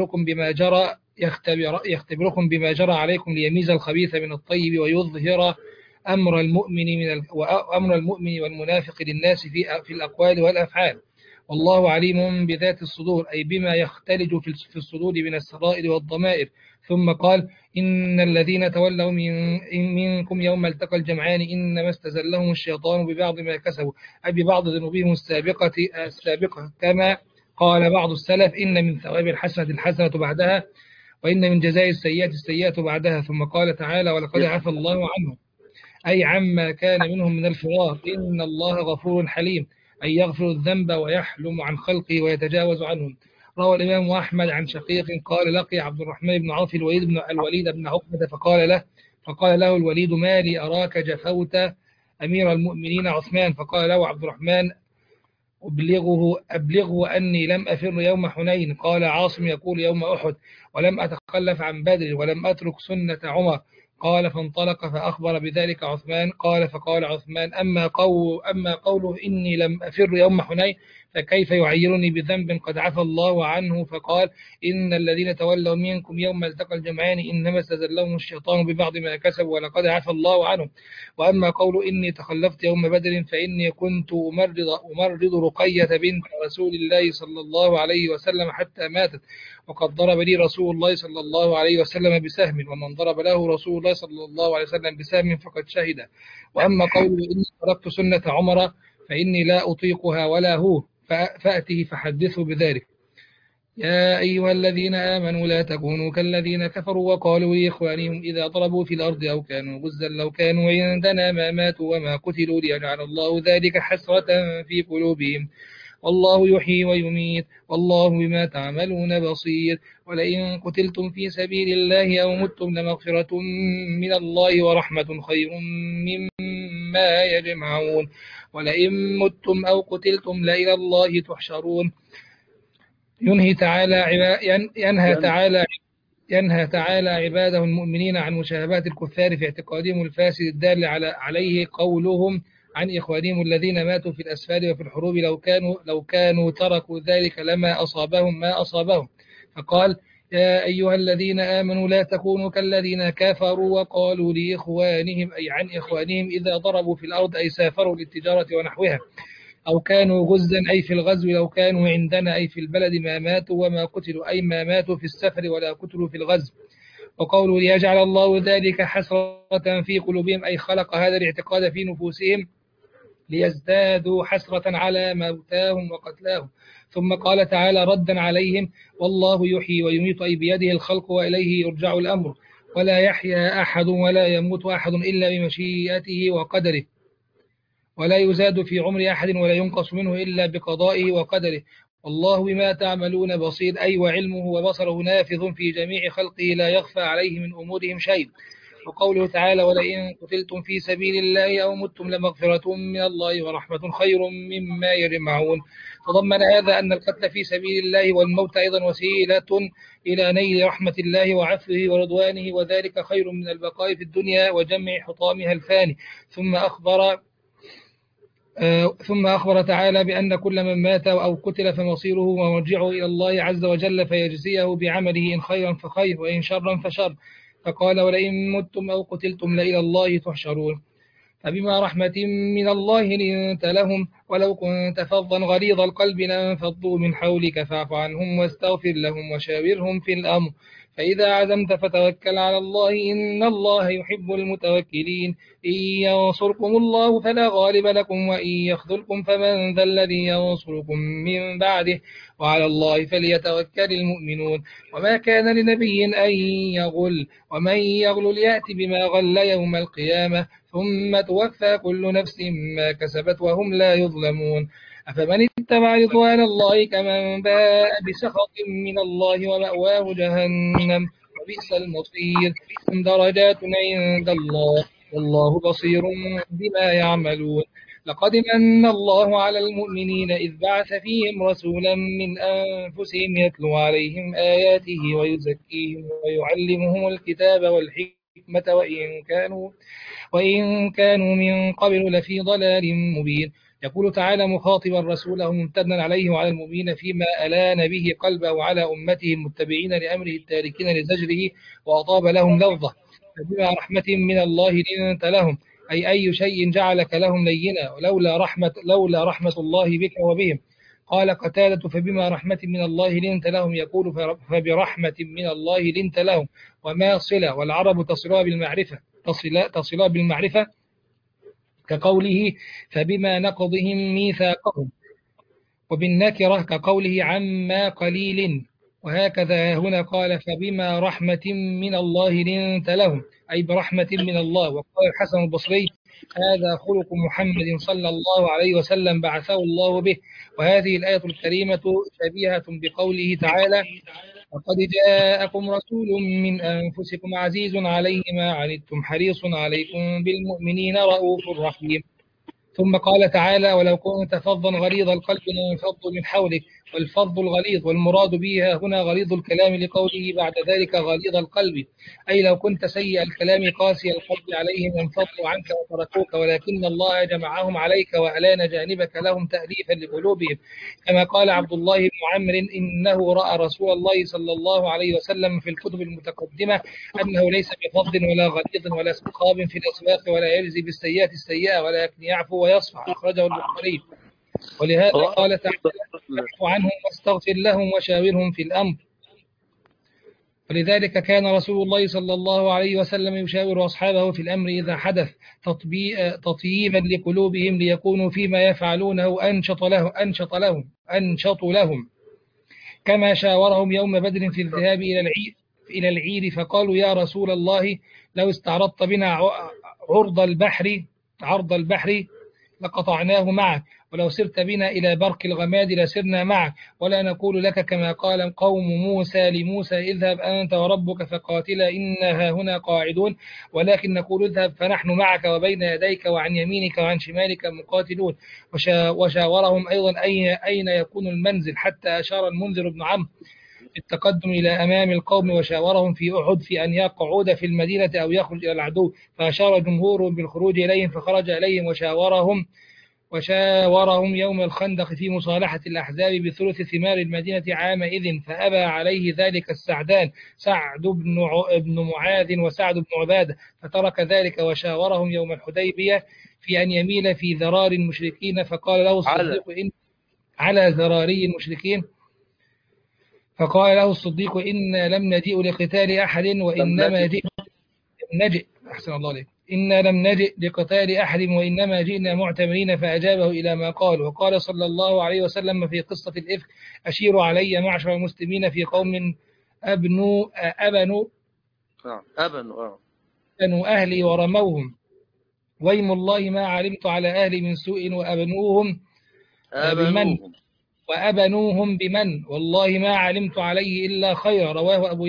[SPEAKER 4] يختبركم بما جرى عليكم ليميز الخبيث من الطيب ويظهر أمر المؤمن والمنافق للناس في الأقوال والأفعال. والله عليم بذات الصدور، أي بما يختلج في الصدور من السرائر والضمائر. ثم قال إن الذين تولوا منكم يوم التقى الجمعان إنما استزلهم الشيطان ببعض ما كسبوا، أي ببعض ذنوبهم السابقة كما قال بعض السلف إن من ثواب الحسنة بعدها، وإن من جزاء السيئة بعدها. ثم قال تعالى ولقد عفى الله عنه، أي عما كان منهم من الفرار، إن الله غفور حليم، أي يغفر الذنب ويحلم عن خلقه ويتجاوز عنهم. روى الإمام أحمد عن شقيق قال لقي عبد الرحمن بن عوف الوليد بن عقبة فقال له الوليد ما لي أراك جفوت أمير المؤمنين عثمان؟ فقال له عبد الرحمن أبلغه أني لم أفر يوم حنين. قال عاصم يقول يوم أحد ولم أتخلف عن بدر ولم أترك سنة عمر. قال فانطلق فأخبر بذلك عثمان. فقال عثمان أما قوله إني لم أفر يوم حنين فكيف يعيرني بذنب قد عفى الله عنه؟ فقال إن الذين تولوا منكم يوم التقى الجمعان إنما استزلهم الشيطان ببعض ما كسبوا ولقد عفى الله عنهم. وأما قول إني تخلفت يوم بدر فإني كنت أمرض رقية بنت رسول الله صلى الله عليه وسلم حتى ماتت، وقد ضرب لي رسول الله صلى الله عليه وسلم بسهم، ومن ضرب له رسول الله صلى الله عليه وسلم بسهم فقد شهد. وأما قول إني تركت سنة عمر فإني لا أطيقها ولا هو، فأته فحدثه بذلك. يا أيها الذين آمنوا لا تكونوا كالذين كفروا وقالوا لإخوانهم إذا ضربوا في الأرض أو كانوا غزا لو كانوا عندنا ما ماتوا وما قتلوا ليجعل الله ذلك حسرة في قلوبهم، والله يحيي ويميت والله بما تعملون بصير. ولئن قتلتم في سبيل الله أو متم لمغفرة من الله ورحمة خير مما يجمعون. ولئن متم أو قتلتم لإلى الله تحشرون. ينهى تعالى عباده المؤمنين عن مشابهة الكفار في اعتقادهم الفاسد الدال عليه قولهم عن إخوانهم الذين ماتوا في الأسفار وفي الحروب لو كانوا تركوا ذلك لما أصابهم ما أصابهم. فقال يا أيها الذين آمنوا لا تكونوا كالذين كفروا وقالوا لإخوانهم، أي عن إخوانهم إذا ضربوا في الأرض أي سافروا للتجارة ونحوها، أو كانوا غزا أي في الغزو لو كانوا عندنا أي في البلد ما ماتوا وما قتلوا أي ما ماتوا في السفر ولا قتلوا في الغزو. وقولوا ليجعل الله ذلك حسرة في قلوبهم أي خلق هذا الاعتقاد في نفوسهم ليزدادوا حسرة على موتاهم وقتلاهم. ثم قال تعالى ردا عليهم والله يحيي ويميت أي بيده الخلق وإليه يرجع الأمر، ولا يحيا أحد ولا يموت أحد إلا بمشيئته وقدره، ولا يزاد في عمر أحد ولا ينقص منه إلا بقضائه وقدره، والله بما تعملون بصير أي وعلمه وبصره نافذ في جميع خلقه لا يخفى عليه من أمورهم شيء. وقوله تعالى ولئن قتلتم في سبيل الله أو متم لمغفرة من الله ورحمة خير مما يجمعون. تضمن هذا أن القتل في سبيل الله والموت أيضا وسيلة إلى نيل رحمة الله وعفوه ورضوانه، وذلك خير من البقاء في الدنيا وجمع حطامها الفاني. ثم أخبر ثم أخبر تعالى بأن كل من مات أو قتل فمصيره ومرجعه إلى الله عز وجل فيجزيه بعمله إن خيرا فخير وإن شرا فشر. فقال ولئن متم أو قتلتم لإلى الله تحشرون. فبما رحمة من الله لنت لهم ولو كنت فظا غليظ القلب لانفضوا من حولك فاعف عنهم واستغفر لهم وشاورهم في الأمر فإذا عزمت فتوكل على الله إن الله يحب المتوكلين. إن ينصركم الله فلا غالب لكم وإن يخذلكم فمن ذا الذي ينصركم من بعده وعلى الله فليتوكل المؤمنون. وما كان لنبي أن يغل ومن يغل يأت بما غل يوم القيامة ثم توفى كل نفس ما كسبت وهم لا يظلمون. أفمن اتبع رضوان الله كمن باء بسخط من الله ومأواه جهنم وبئس المصير. هم درجات عند الله والله بصير بما يعملون. لقد من الله على المؤمنين إذ بعث فيهم رسولا من أنفسهم يتلو عليهم آياته ويزكيهم ويعلمهم الكتاب والحكمة وإن كانوا من قبل لفي ضلال مبين. يقول تعالى مخاطبا رسوله ممتنا عليه وعلى المؤمنين فيما ألان به قلبه على أمته المتبعين لأمره التاركين لزجره وأطاب لهم لفظه. فبما رحمة من الله لنت لهم أي شيء جعلك لهم لينا لولا رحمة الله بك وبهم. قال قتادة فبما رحمة من الله لنت لهم يقول فبرحمة من الله لنت لهم وما صلة والعرب تصلا بالمعرفة كقوله فبما نقضهم ميثاقهم وبالنكرة كقوله عما قليل. وهكذا هنا قال فبما رحمة من الله لنت لهم أي برحمة من الله. وقال الحسن البصري هذا خلق محمد صلى الله عليه وسلم بعثه الله به. وهذه الآية الكريمة شبيهة بقوله تعالى لقد جاءكم رسول من أنفسكم عزيز عليه ما عنتم حريص عليكم بالمؤمنين رؤوف رحيم. ثم قال تعالى ولو كنت فظا غليظ القلب لانفضوا من حولك. والفظ الغليظ والمراد به هنا غليظ الكلام لقوله بعد ذلك غليظ القلب أي لو كنت سيء الكلام قاسي القلب عليهم انفضوا عنك وتركوك ولكن الله جمعهم عليك وألان جانبك لهم تأليفا لقلوبهم. كما قال عبد الله بن عمرو إنه رأى رسول الله صلى الله عليه وسلم في الكتب المتقدمة أنه ليس بفظ ولا غليظ ولا سخاب في الأسواق ولا يجزي بالسيئات السيئة ولكن يعفو ويصفح. أخرجه البخاري. ولهذا قال تعالى اعف عنهم واستغفر لهم وشاورهم في الأمر. ولذلك كان رسول الله صلى الله عليه وسلم يشاور أصحابه في الأمر إذا حدث تطييبا لقلوبهم ليكونوا فيما يفعلونه أنشط لهم كما شاورهم يوم بدر في الذهاب إلى العير فقالوا يا رسول الله لو استعرضت بنا عرض البحر لقطعناه معك ولو سرت بنا إلى برك الغماد لسرنا معك ولا نقول لك كما قال قوم موسى لموسى اذهب أنت وربك فقاتلا إنها هنا قاعدون ولكن نقول اذهب فنحن معك وبين يديك وعن يمينك وعن شمالك مقاتلون. وشاورهم أيضا أين يكون المنزل حتى أشار المنذر بن عمرو التقدم إلى أمام القوم وشاورهم في أحد في أن يقعد في المدينة أو يخرج إلى العدو فأشار جمهور بالخروج إليهم فخرج إليهم وشاورهم يوم الخندق في مصالحة الأحزاب بثلث ثمار المدينة عامئذ فأبى عليه ذلك السعدان سعد بن معاذ وسعد بن عبادة فترك ذلك وشاورهم يوم الحديبية في أن يميل في ذرار المشركين فقال له الصديق على ذراري المشركين فقال له الصديق إنا لم نجئ لقتال أحد وإنما إنا لم نجئ لقتال أحد وإنما جئنا معتمرين فأجابه إلى ما قال. وقال صلى الله عليه وسلم في قصة الإفك أشيروا علي معشر المسلمين في قوم أبنوا أهلي ورموهم ويم الله ما علمت على أهلي من سوء وأبنوهم بمن والله ما علمت عليه إلا خير. رواه أبو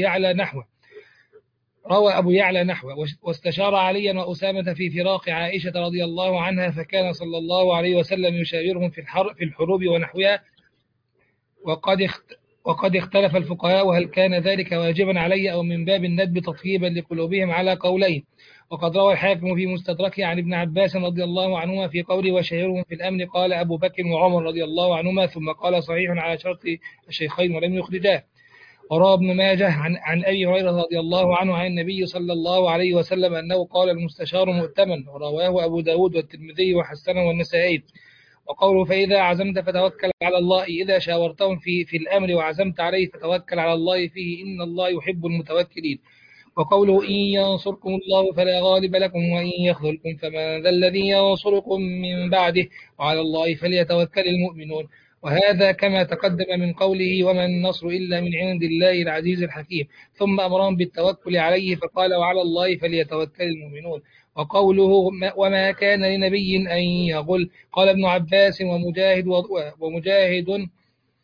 [SPEAKER 4] يعلى نحوه. واستشار عليا وأسامة في فراق عائشة رضي الله عنها فكان صلى الله عليه وسلم يشاورهم في الحروب ونحوها وقد اختلف الفقهاء هل كان ذلك واجبا علي أو من باب الندب تطييبا لقلوبهم على قولين. وقد روى الحاكم في مستدركه عن ابن عباس رضي الله عنهما في قوله وشهرهم في الأمن قال أبو بكر وعمر رضي الله عنهما، ثم قال صحيح على شرط الشيخين ولم يخرجاه. وروى ابن ماجه عن أبي هريرة رضي الله عنه عن النبي صلى الله عليه وسلم أنه قال المستشار مؤتمن، ورواه أبو داود والترمذي وحسنه والنسائي. وقوله فإذا عزمت فتوكل على الله، إذا شاورتهم في الأمر وعزمت عليه فتوكل على الله فيه، إن الله يحب المتوكلين. وقوله إن ينصركم الله فلا غالب لكم وإن يخذلكم فمن ذا الذي ينصركم من بعده وعلى الله فليتوكل المؤمنون. وهذا كما تقدم من قوله وما النصر إلا من عند الله العزيز الحكيم، ثم أمرهم بالتوكل عليه فقال وعلى الله فليتوكل المؤمنون. وقوله وما كان لنبي أن يغل، قال ابن عباس ومجاهد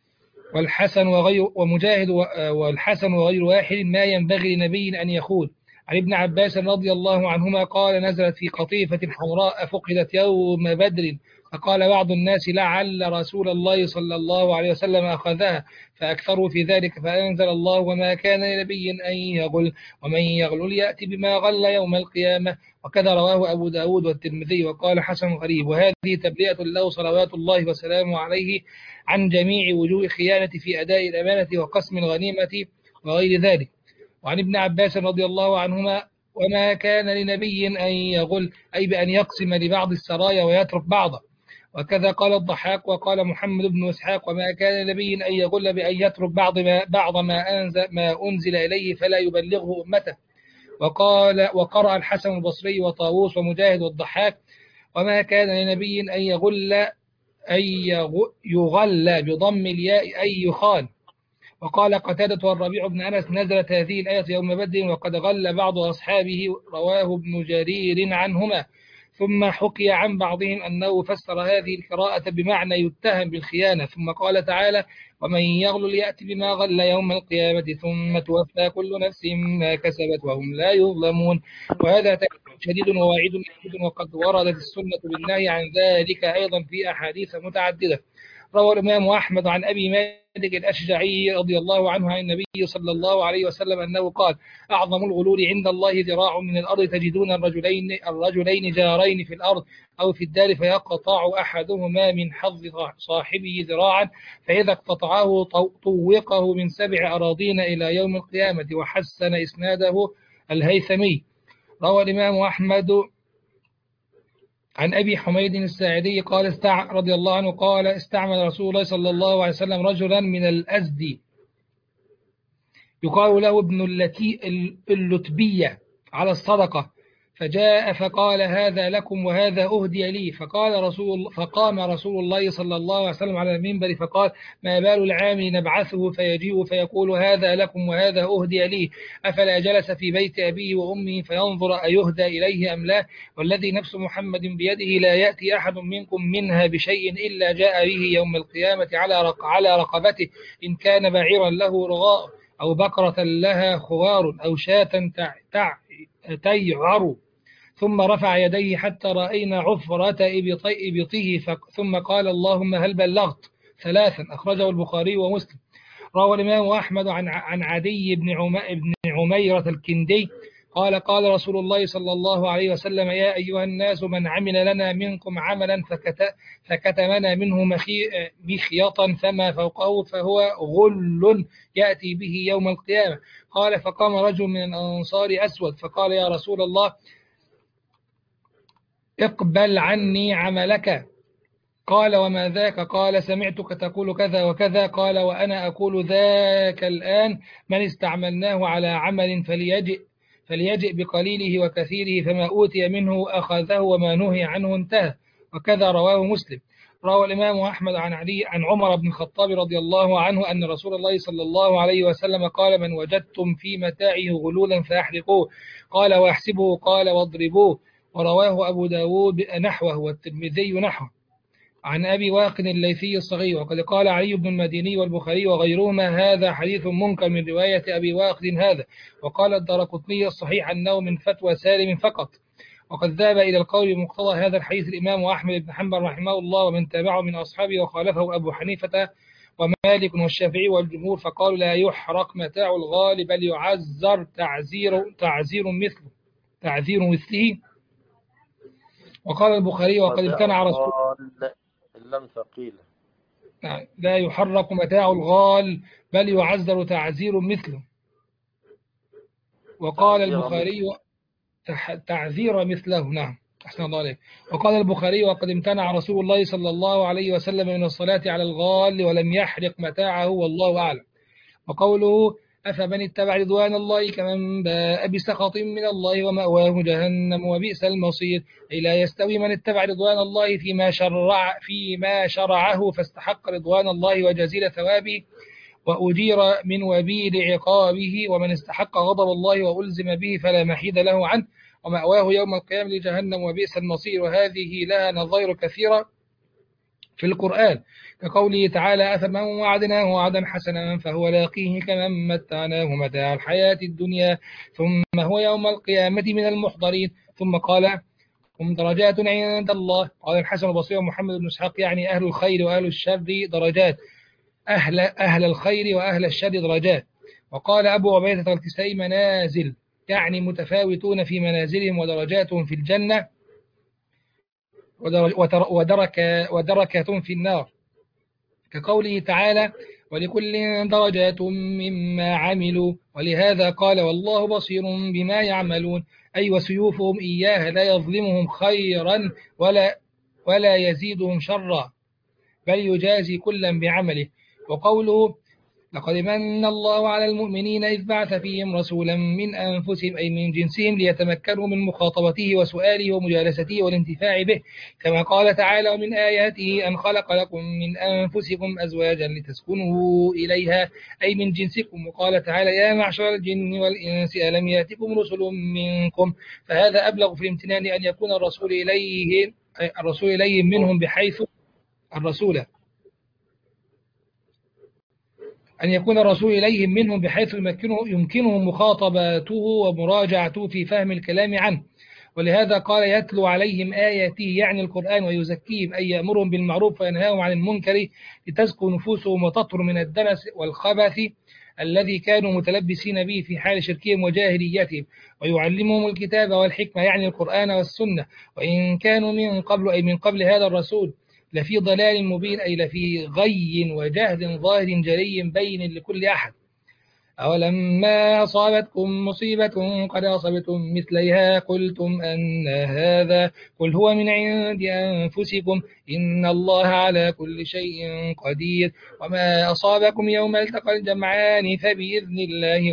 [SPEAKER 4] والحسن وغير واحد ما ينبغي لنبي أن يخون. عن ابن عباس رضي الله عنهما قال نزلت في قطيفة حمراء فقدت يوم بدر، فقال بعض الناس لعل رسول الله صلى الله عليه وسلم أخذها، فأكثروا في ذلك، فأنزل الله وما كان لنبي أن يغل ومن يغل يأتي بما غل يوم القيامة. وكذا رواه أبو داود والترمذي وقال حسن غريب. وهذه تبرئة له صلوات الله وسلامه عليه عن جميع وجوه الخيانة في أداء الأمانة وقسم الغنيمة وغير ذلك. وعن ابن عباس رضي الله عنهما وما كان لنبي أن يغل أي بأن يقسم لبعض السرايا ويترك بعضا. وكذا قال الضحاك وقال محمد بن إسحاق وما كان لنبي أن يغل بأن يترك بعض ما أنزل إليه فلا يبلغه أمته. وقرأ الحسن البصري وطاووس ومجاهد والضحاك وما كان لنبي أن يغل بضم الياء أي يخان. وقال قتادة والربيع بن أنس نزلت هذه الآية يوم بدر وقد غل بعض أصحابه، رواه ابن جرير عنهما. ثم حكي عن بعضهم أنه فسر هذه القراءة بمعنى يتهم بالخيانة، ثم قال تعالى ومن يغل يأتي بما غل يوم القيامة ثم توفى كل نفس ما كسبت وهم لا يظلمون. وهذا تكليف شديد ووعيد شديد، وقد وردت السنة بالنهي عن ذلك أيضا في أحاديث متعددة. روى الإمام أحمد عن أبي مالك الأشجعي رضي الله عنه عن النبي صلى الله عليه وسلم أنه قال أعظم الغلول عند الله ذراع من الأرض تجدون الرجلين جارين في الأرض أو في الدار فيقطع أحدهما من حظ صاحبه ذراعا، فإذا اقتطعه طوقه من 7 أراضين إلى يوم القيامة. وحسن إسناده الهيثمي. روى الإمام أحمد عن أبي حميد الساعدي قال رضي الله عنه قال استعمل رسول الله صلى الله عليه وسلم رجلا من الأزدي يقال له ابن اللتبية على الصدقة، فجاء فقال هذا لكم وهذا أهدي لي. فقام رسول الله صلى الله عليه وسلم على المنبر فقال ما بال العامل نبعثه فيجيء فيقول هذا لكم وهذا أهدي لي، أفلا جلس في بيت أبيه وأمه فينظر أيهدى إليه أم لا؟ والذي نفس محمد بيده لا يأتي أحد منكم منها بشيء إلا جاء به يوم القيامة على رقبته، إن كان بعيرا له رغاء أو بقرة لها خوار أو شاة تيعر. ثم رفع يديه حتى رأينا عفرة إبطه ثم قال اللهم هل بلغت 3. أخرجه البخاري ومسلم. روى الإمام أحمد عن عدي بن عميرة الكندي قال قال رسول الله صلى الله عليه وسلم يا أيها الناس من عمل لنا منكم عملا فكتمنا منه مخيطا فما فوقه فهو غل يأتي به يوم القيامة. قال فقام رجل من الأنصار أسود فقال يا رسول الله اقبل عني عملك. قال وما ذاك؟ قال سمعتك تقول كذا وكذا. قال وأنا أقول ذاك الآن من استعملناه على عمل فليجئ بقليله وكثيره فما أوتي منه أخذه وما نهي عنه انتهى. وكذا رواه مسلم. روى الإمام أحمد عن عمر بن الخطاب رضي الله عنه أن رسول الله صلى الله عليه وسلم قال من وجدتم في متاعه غلولا فأحرقوه، قال واحسبوه، قال واضربوه. ورواه أبو داود نحوه والترمذي نحوه. عن أبي واقد الليثي الصغير وقد قال علي بن المديني والبخاري وغيرهما هذا حديث منكر من رواية أبي واقد هذا. وقال الدارقطني الصحيح أنه من فتوى سالم فقط. وقد ذهب إلى القول بمقتضى هذا الحديث الإمام أحمد بن حنبل رحمه الله ومن تابعه من أصحابه، وخالفه أبو حنيفة ومالك والشافعي والجمهور، فقالوا لا يحرق متاع الغالب بل يعزر تعزير مثله. وقال البخاري وقد
[SPEAKER 3] متاع
[SPEAKER 4] امتنع رسول
[SPEAKER 3] الغال اللام ثقيلة.
[SPEAKER 4] لا يحرق متاع الغال بل يعزر تعزير مثله. وقال
[SPEAKER 3] تعزير
[SPEAKER 4] البخاري
[SPEAKER 3] مثله.
[SPEAKER 4] تعذير مثله. نعم، أحسن الله عليك. وقال البخاري وقد امتنع رسول الله صلى الله عليه وسلم من الصلاة على الغال ولم يحرق متاعه والله أعلم. وقوله أفمن اتبع رضوان الله كمن باء بسخط من الله ومأواه جهنم وبئس المصير، أي لا يستوي من اتبع رضوان الله فيما شرعه فاستحق رضوان الله وجزيل ثوابه وأجير من وبيل عقابه، ومن استحق غضب الله وألزم به فلا محيد له عنه ومأواه يوم القيامة جهنم وبئس المصير. وهذه لها نظائر كثيرة في القرآن، كقوله تعالى أفمن وعدناه وعدا حسنا فهو لاقيه كمن متعناه متاع الحياة الدنيا ثم هو يوم القيامة من المحضرين. ثم قال هم درجات عند الله. قال الحسن البصري ومحمد بن إسحاق يعني أهل الخير وأهل الشر درجات، أهل الخير وأهل الشر درجات. وقال أبو عبيدة الكسائي منازل، يعني متفاوتون في منازلهم ودرجاتهم في الجنة ودركة في النار، كقوله تعالى ولكل درجات مما عملوا. ولهذا قال والله بصير بما يعملون، أي وسيوفهم إياه لا يظلمهم خيرا ولا يزيدهم شرا بل يجازي كلا بعمله. وقوله لقد من الله على المؤمنين إذ بعث فيهم رسولا من أنفسهم أي من جنسهم ليتمكنوا من مخاطبته وسؤاله ومجالسته والانتفاع به، كما قال تعالى ومن آياته أن خلق لكم من أنفسكم أزواجا لتسكنوا إليها أي من جنسكم. وقال تعالى يا معشر الجن والإنس ألم يأتكم رسل منكم، فهذا أبلغ في الامتنان أن يكون الرسول إليهم منهم بحيث الرسول أن يكون الرسول إليهم منهم بحيث يمكنهم مخاطبته ومراجعته في فهم الكلام عنه. ولهذا قال يتلو عليهم آياته يعني القرآن ويزكيهم أي يأمرهم بالمعروف وينهاهم عن المنكر لتزكو نفوسهم وتطهر من الدنس والخبث الذي كانوا متلبسين به في حال شركهم وجاهليتهم، ويعلمهم الكتاب والحكمة يعني القرآن والسنة، وإن كانوا من قبل أي من قبل هذا الرسول لفي ضلال مبين أي لفي غي وجهل ظاهر جلي بين لكل أحد. أولما أصابتكم مصيبة قد أصبتم مثليها قلتم أن هذا قل هو من عند أنفسكم إن الله على كل شيء قدير. وما أصابكم يوم التقى الجمعان فبإذن الله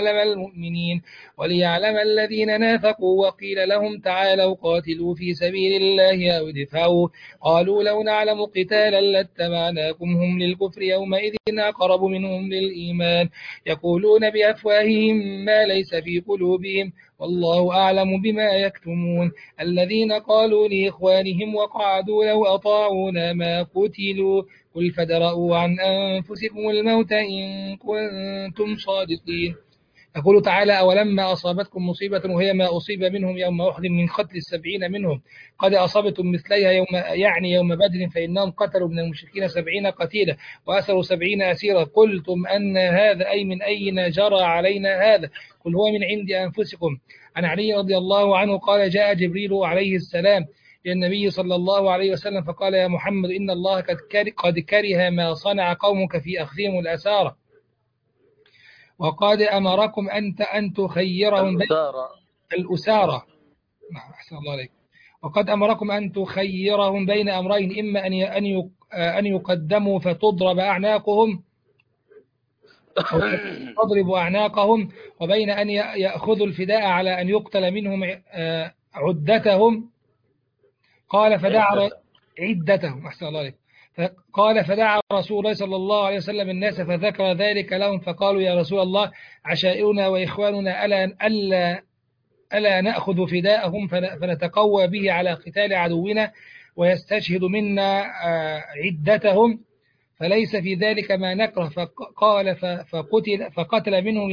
[SPEAKER 4] وليعلم الذين نافقوا وقيل لهم تعالوا قاتلوا في سبيل الله أو ادفعوا قالوا لو نعلم قتالا لاتبعناكم هم للكفر يومئذ أقرب منهم للإيمان يقولون بأفواههم ما ليس في قلوبهم والله أعلم بما يكتمون. الذين قالوا لإخوانهم وقعدوا لو أطاعونا ما قتلوا قل فادرءوا عن أنفسكم الموت إن كنتم صادقين. يقول تعالى أولما أصابتكم مصيبة وهي ما أصيب منهم يوم أحد من قتل 70 منهم قد أصابتم مثليها يوم بدر فإنهم قتلوا من المشركين 70 قتيلا وأسروا 70 أسيرا قلتم أن هذا أي من أين جرى علينا هذا قل هو من عند أنفسكم. عن علي رضي الله عنه قال جاء جبريل عليه السلام إلى النبي صلى الله عليه وسلم فقال يا محمد إن الله قد كره ما صنع قومك في أخذهم الأسارة وقد أمركم أن تخيرهم بين الأسارة. نعم أحسن الله عليك. وقد أمركم أن تخيرهم بين أمرين إما أن يقدموا فتضرب أعناقهم أو تضرب أعناقهم وبين أن يأخذوا الفداء على أن يقتل منهم عدتهم. قال فدعا عدتهم أحسن الله عليك. قال فدعا رسول الله صلى الله عليه وسلم الناس فذكر ذلك لهم فقالوا يا رسول الله عشائرنا وإخواننا ألا نأخذ فداءهم فنتقوى به على قتال عدونا ويستشهد منا عدتهم فليس في ذلك ما نكره. فقال فقتل منهم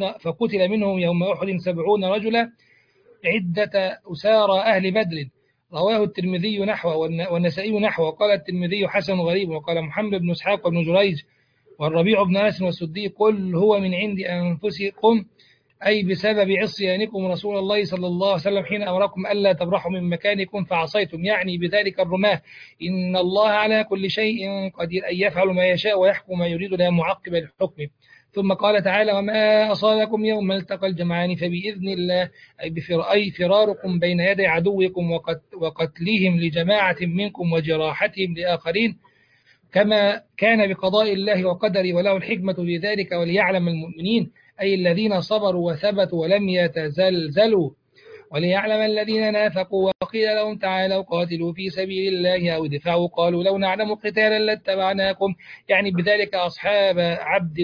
[SPEAKER 4] يوم أحد 70 رجلا عدة أسارى أهل بدر رواه الترمذي نحوه والنسائي نحوه، وقال الترمذي حسن غريب، وقال محمد بن إسحاق وابن جريج والربيع بن أنس والسدي قل هو من عند أنفسكم، أي بسبب عصيانكم رسول الله صلى الله عليه وسلم حين أمركم ألا تبرحوا من مكانكم فعصيتم، يعني بذلك الرماة. إن الله على كل شيء قدير أن يفعل ما يشاء ويحكم ما يريد لا معقب لحكمه. ثم قال تعالى وما أصابكم يوم التقى الجمعان فبإذن الله، أي فراركم بين يدي عدوكم وقتلهم لجماعة منكم وجراحتهم لآخرين، كما كان بقضاء الله وقدره، وله الحكمة في ذلك وليعلم المؤمنين، أي الذين صبروا وثبتوا ولم يتزلزلوا، وليعلم الذين نافقوا وقيل لهم تعالوا قاتلوا في سبيل الله أو ادفعوا قالوا لو نعلم قتالا لاتبعناكم، يعني بذلك أصحاب عبد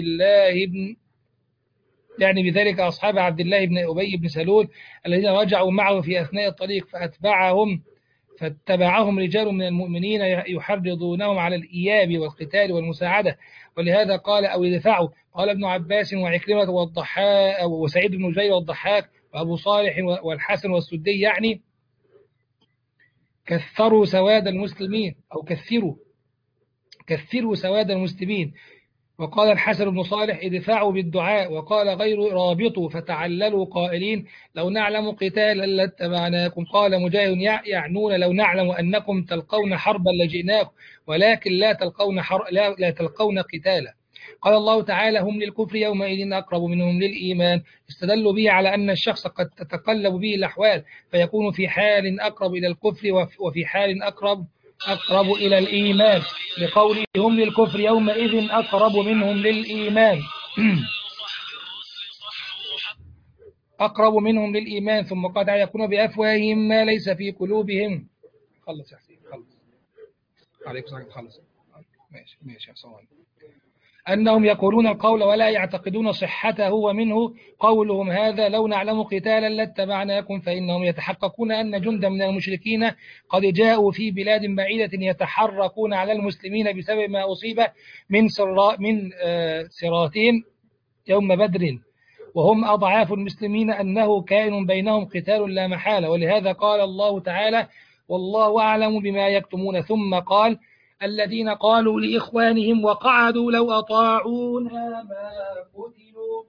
[SPEAKER 4] الله بن أبي بن سلول الذين رجعوا معه في أثناء الطريق فاتبعهم رجال من المؤمنين يحرضونهم على الإياب والقتال والمساعدة، ولهذا قال أو يدفعوا. قال ابن عباس وعكرمة والضحاك وسعيد بن جبير والضحاك وأبو صالح والحسن والسدي، يعني كثروا سواد المسلمين أو كثروا سواد المسلمين. وقال الحسن بن صالح ادفعوا بالدعاء، وقال غير رابطوا فتعللوا قائلين لو نعلم قتالا لاتبعناكم. قال مجاهد يعنون لو نعلم أنكم تلقون حربا لجئناكم ولكن لا تلقون قتالا. قال الله تعالى هم للكفر يومئذ أقرب منهم للإيمان، استدلوا به على أن الشخص قد تتقلب به الأحوال فيكون في حال أقرب إلى الكفر وفي حال أقرب إلى الإيمان، لقوله هم للكفر يومئذ أقرب منهم للإيمان أقرب منهم للإيمان. ثم قال تعالى يكون بأفواههم ما ليس في قلوبهم. خلص يا حسين خلص عليك خلص ماشي صوان. أنهم يقولون القول ولا يعتقدون صحته، ومنه قولهم هذا لو نعلم قتالا لاتبعناكم، فإنهم يتحققون أن جندا من المشركين قد جاءوا في بلاد بعيدة يتحركون على المسلمين بسبب ما أصيب من سراتهم يوم بدر، وهم أضعاف المسلمين، أنه كائن بينهم قتال لا محالة، ولهذا قال الله تعالى والله أعلم بما يكتمون. ثم قال الذين قالوا لإخوانهم وقعدوا لو أطاعونا ما قتلوا،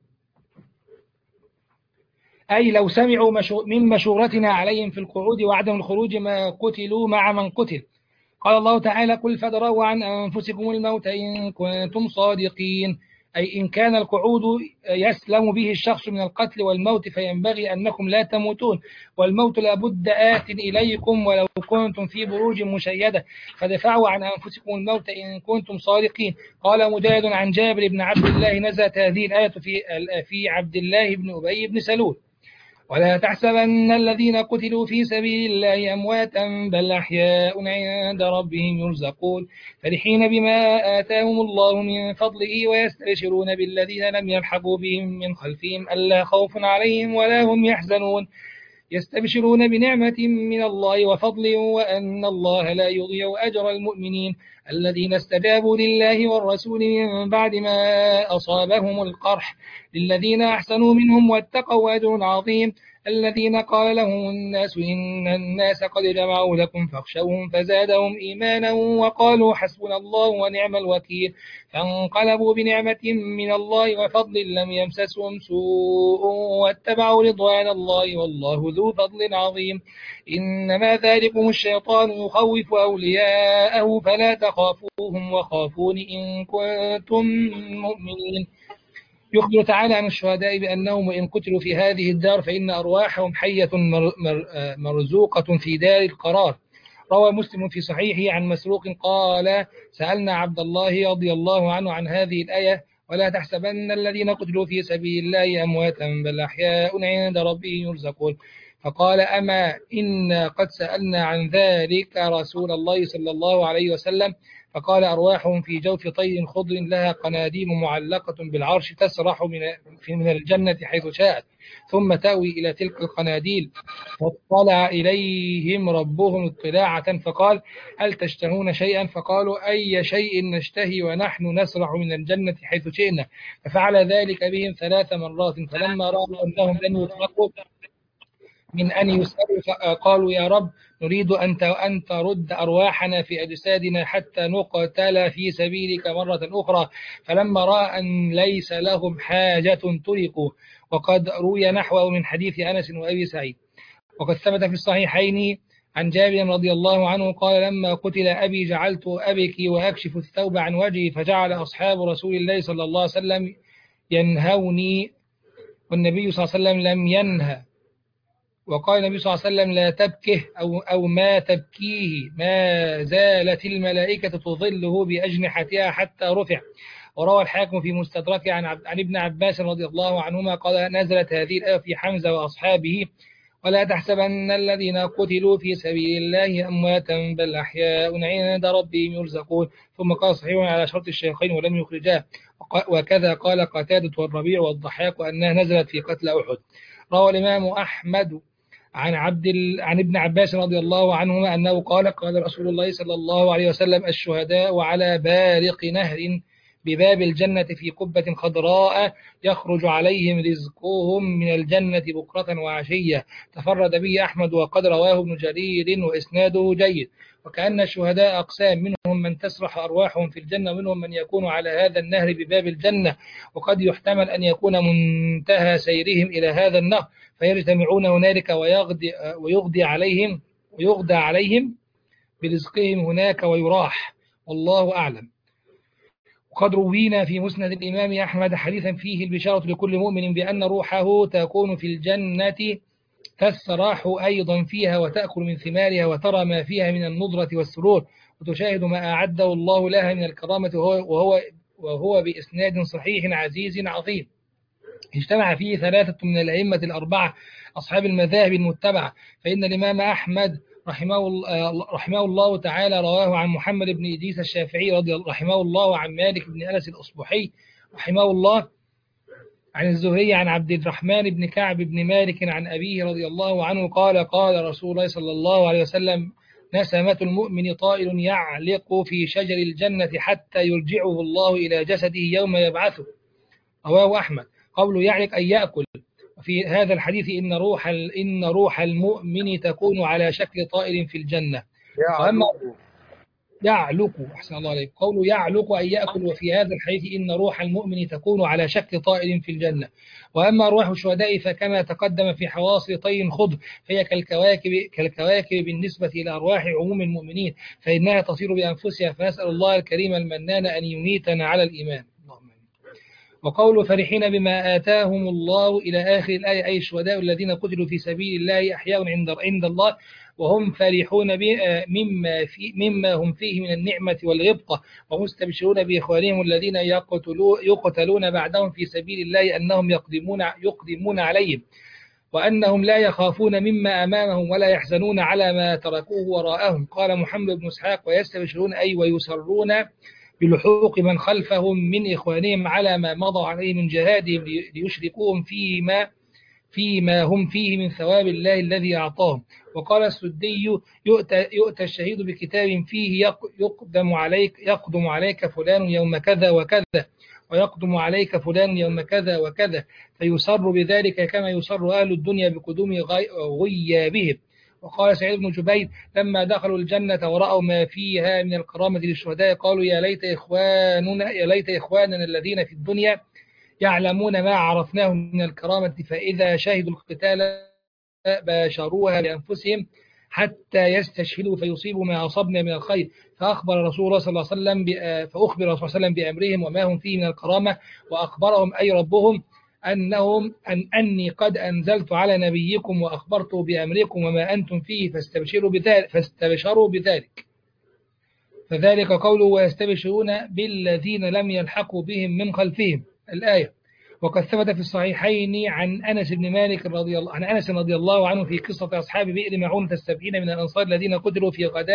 [SPEAKER 4] أي لو سمعوا من مشورتنا عليهم في القعود وعدم الخروج ما قتلوا مع من قتل. قال الله تعالى قل فادروا عن أنفسكم الموت إن كنتم صادقين، أي إن كان القعود يسلم به الشخص من القتل والموت فينبغي أنكم لا تموتون، والموت لابد آت إليكم ولو كنتم في بروج مشيدة، فدفعوا عن أنفسكم الموت إن كنتم صادقين. قال مجاهد عن جابر بن عبد الله نزلت هذه الآية في عبد الله بن أبي بن سلول ولا تحسبن الذين قتلوا في سبيل الله أمواتا بل أحياء عند ربهم يرزقون فرحين بما آتاهم الله من فضله ويستبشرون بالذين لم يلحقوا بهم من خلفهم ألا خوف عليهم ولا هم يحزنون يستبشرون بنعمة من الله وفضل وأن الله لا يضيع أجر المؤمنين الذين استجابوا لله والرسول من بعد ما أصابهم القرح للذين أحسنوا منهم واتقوا أجر عظيم الذين قال لهم الناس إن الناس قد جمعوا لكم فاخشوهم فزادهم إيمانا وقالوا حسبنا الله ونعم الوكيل فانقلبوا بنعمة من الله وفضل لم يمسسهم سوء واتبعوا رضوان الله والله ذو فضل عظيم إنما ذلكم الشيطان يخوف أولياءه فلا تخافوهم وخافون إن كنتم مؤمنين. يخبر تعالى عن الشهداء بأنهم وإن قتلوا في هذه الدار فإن أرواحهم حية مرزوقة في دار القرار. روى مسلم في صحيحه عن مسروق قال سألنا عبد الله رضي الله عنه عن هذه الآية ولا تحسبن الذين قتلوا في سبيل الله أمواتا بل أحياء عند ربهم يرزقون فقال أما إنا قد سألنا عن ذلك رسول الله صلى الله عليه وسلم فقال أرواحهم في جوف طير خضر لها قناديل معلقة بالعرش تسرح من الجنة حيث شاءت ثم تأوي إلى تلك القناديل فاطلع إليهم ربهم اطلاعة فقال هل تشتهون شيئا فقالوا أي شيء نشتهي ونحن نسرح من الجنة حيث شئنا ففعل ذلك بهم 3 مرات فلما رأوا أنهم لن يطلقوا من أن يسألوا، قالوا يا رب نريد أن ترد أرواحنا في أجسادنا حتى نقتل في سبيلك مرة أخرى، فلما رأى أن ليس لهم حاجة تركوا. وقد روي نحوه من حديث أنس وأبي سعيد. وقد ثبت في الصحيحين عن جابر رضي الله عنه قال لما قتل أبي جعلت أبكي وأكشف الثوب عن وجهي، فجعل أصحاب رسول الله صلى الله عليه وسلم ينهوني والنبي صلى الله عليه وسلم لم ينهى. وقال النبي صلى الله عليه وسلم لا تبكه أو ما تبكيه، ما زالت الملائكة تظله بأجنحتها حتى رفع. وروى الحاكم في مستدركه عن ابن عباس رضي الله عنهما قال نزلت هذه الآية في حمزة وأصحابه ولا تحسبن الذين قتلوا في سبيل الله أمواتا بل أحياء عند ربهم يرزقون. ثم قال صحيح على شرط الشيخين ولم يخرجاه. وكذا قال قتادة والربيع والضحاك أنها نزلت في قتل أحد. روى الإمام أحمد عن ابن عباس رضي الله عنهما أنه قال قال رسول الله صلى الله عليه وسلم الشهداء على بارق نهر بباب الجنة في قبة خضراء يخرج عليهم رزقهم من الجنة بكرة وعشية. تفرد به أحمد وقد رواه ابن جرير وإسناده جيد. وكأن الشهداء أقسام، منهم من تسرح أرواحهم في الجنة ومنهم من يكون على هذا النهر بباب الجنة، وقد يحتمل أن يكون منتهى سيرهم إلى هذا النهر فيجتمعون هنالك ويغدى عليهم برزقهم هناك ويراح، والله أعلم. وقد روينا في مسند الإمام أحمد حديثا فيه البشارة لكل مؤمن بأن روحه تكون في الجنة تسرح أيضا فيها وتأكل من ثمارها وترى ما فيها من النضرة والسرور وتشاهد ما أعده الله لها من الكرامة وهو بإسناد صحيح عزيز عظيم. اجتمع فيه ثلاثة من الأئمة الأربعة أصحاب المذاهب المتبعة، فإن الإمام أحمد رحمه الله تعالى رواه عن محمد بن إدريس الشافعي رحمه الله عن مالك بن أنس الأصبحي رحمه الله عن الزهري عن عبد الرحمن بن كعب بن مالك عن أبيه رضي الله عنه قال قال رسول الله صلى الله عليه وسلم نسمة المؤمن طائر يعلق في شجر الجنة حتى يرجعه الله إلى جسده يوم يبعثه. رواه أحمد. قوله يعلق أي يأكل. وفي هذا الحديث إن روح المؤمن تكون على شكل طائر في الجنة. يعلق أحسن الله عليك. قوله يعلق أي يأكل. وفي هذا الحديث إن روح المؤمن تكون على شكل طائر في الجنة. وأما روح الشهداء فكما تقدم في حواصل طير خضر فهي كالكواكب بالنسبة إلى أرواح عموم المؤمنين، فإنها تصير بأنفسها، فنسأل الله الكريم المنان أن يميتنا على الإيمان. وقول فرحين بما آتاهم الله إلى آخر الآية أي الشهداء الذين قتلوا في سبيل الله أحياء عند الله وهم فرحون مما هم فيه من النعمة والغبطة ومستبشرون بإخوانهم الذين يقتلون بعدهم في سبيل الله أنهم يقدمون عليهم وأنهم لا يخافون مما أمامهم ولا يحزنون على ما تركوه وراءهم. قال محمد بن إسحاق ويستبشرون أي ويسرون بلحوق من خلفهم من إخوانهم على ما مضوا عليه من جهادهم ليشركوهم فيما هم فيه من ثواب الله الذي أعطاهم. وقال السدي يؤتى الشهيد بكتاب فيه يقدم عليك فلان يوم كذا وكذا ويقدم عليك فلان يوم كذا وكذا فيسر بذلك كما يسر أهل الدنيا بقدوم غيابهم. وقال سعيد بن جبير لما دخلوا الجنة ورأوا ما فيها من الكرامة للشهداء قالوا يا ليت إخواننا الذين في الدنيا يعلمون ما عرفناه من الكرامة فإذا شهدوا القتال باشروها بأنفسهم حتى يستشهدوا فيصيبوا ما أصبنا من الخير. فأخبر رسول الله صلى الله عليه وسلم بأمرهم وما هم فيه من الكرامة وأخبرهم أي ربهم أني قد أنزلت على نبيكم وأخبرت بأمركم وما أنتم فيه فاستبشروا بذلك. فذلك قوله ويستبشرون بالذين لم يلحقوا بهم من خلفهم الآية. وقد ثبت في الصحيحين عن أنس رضي الله عنه في قصة أصحاب بئر معونة 70 من الأنصار الذين قتلوا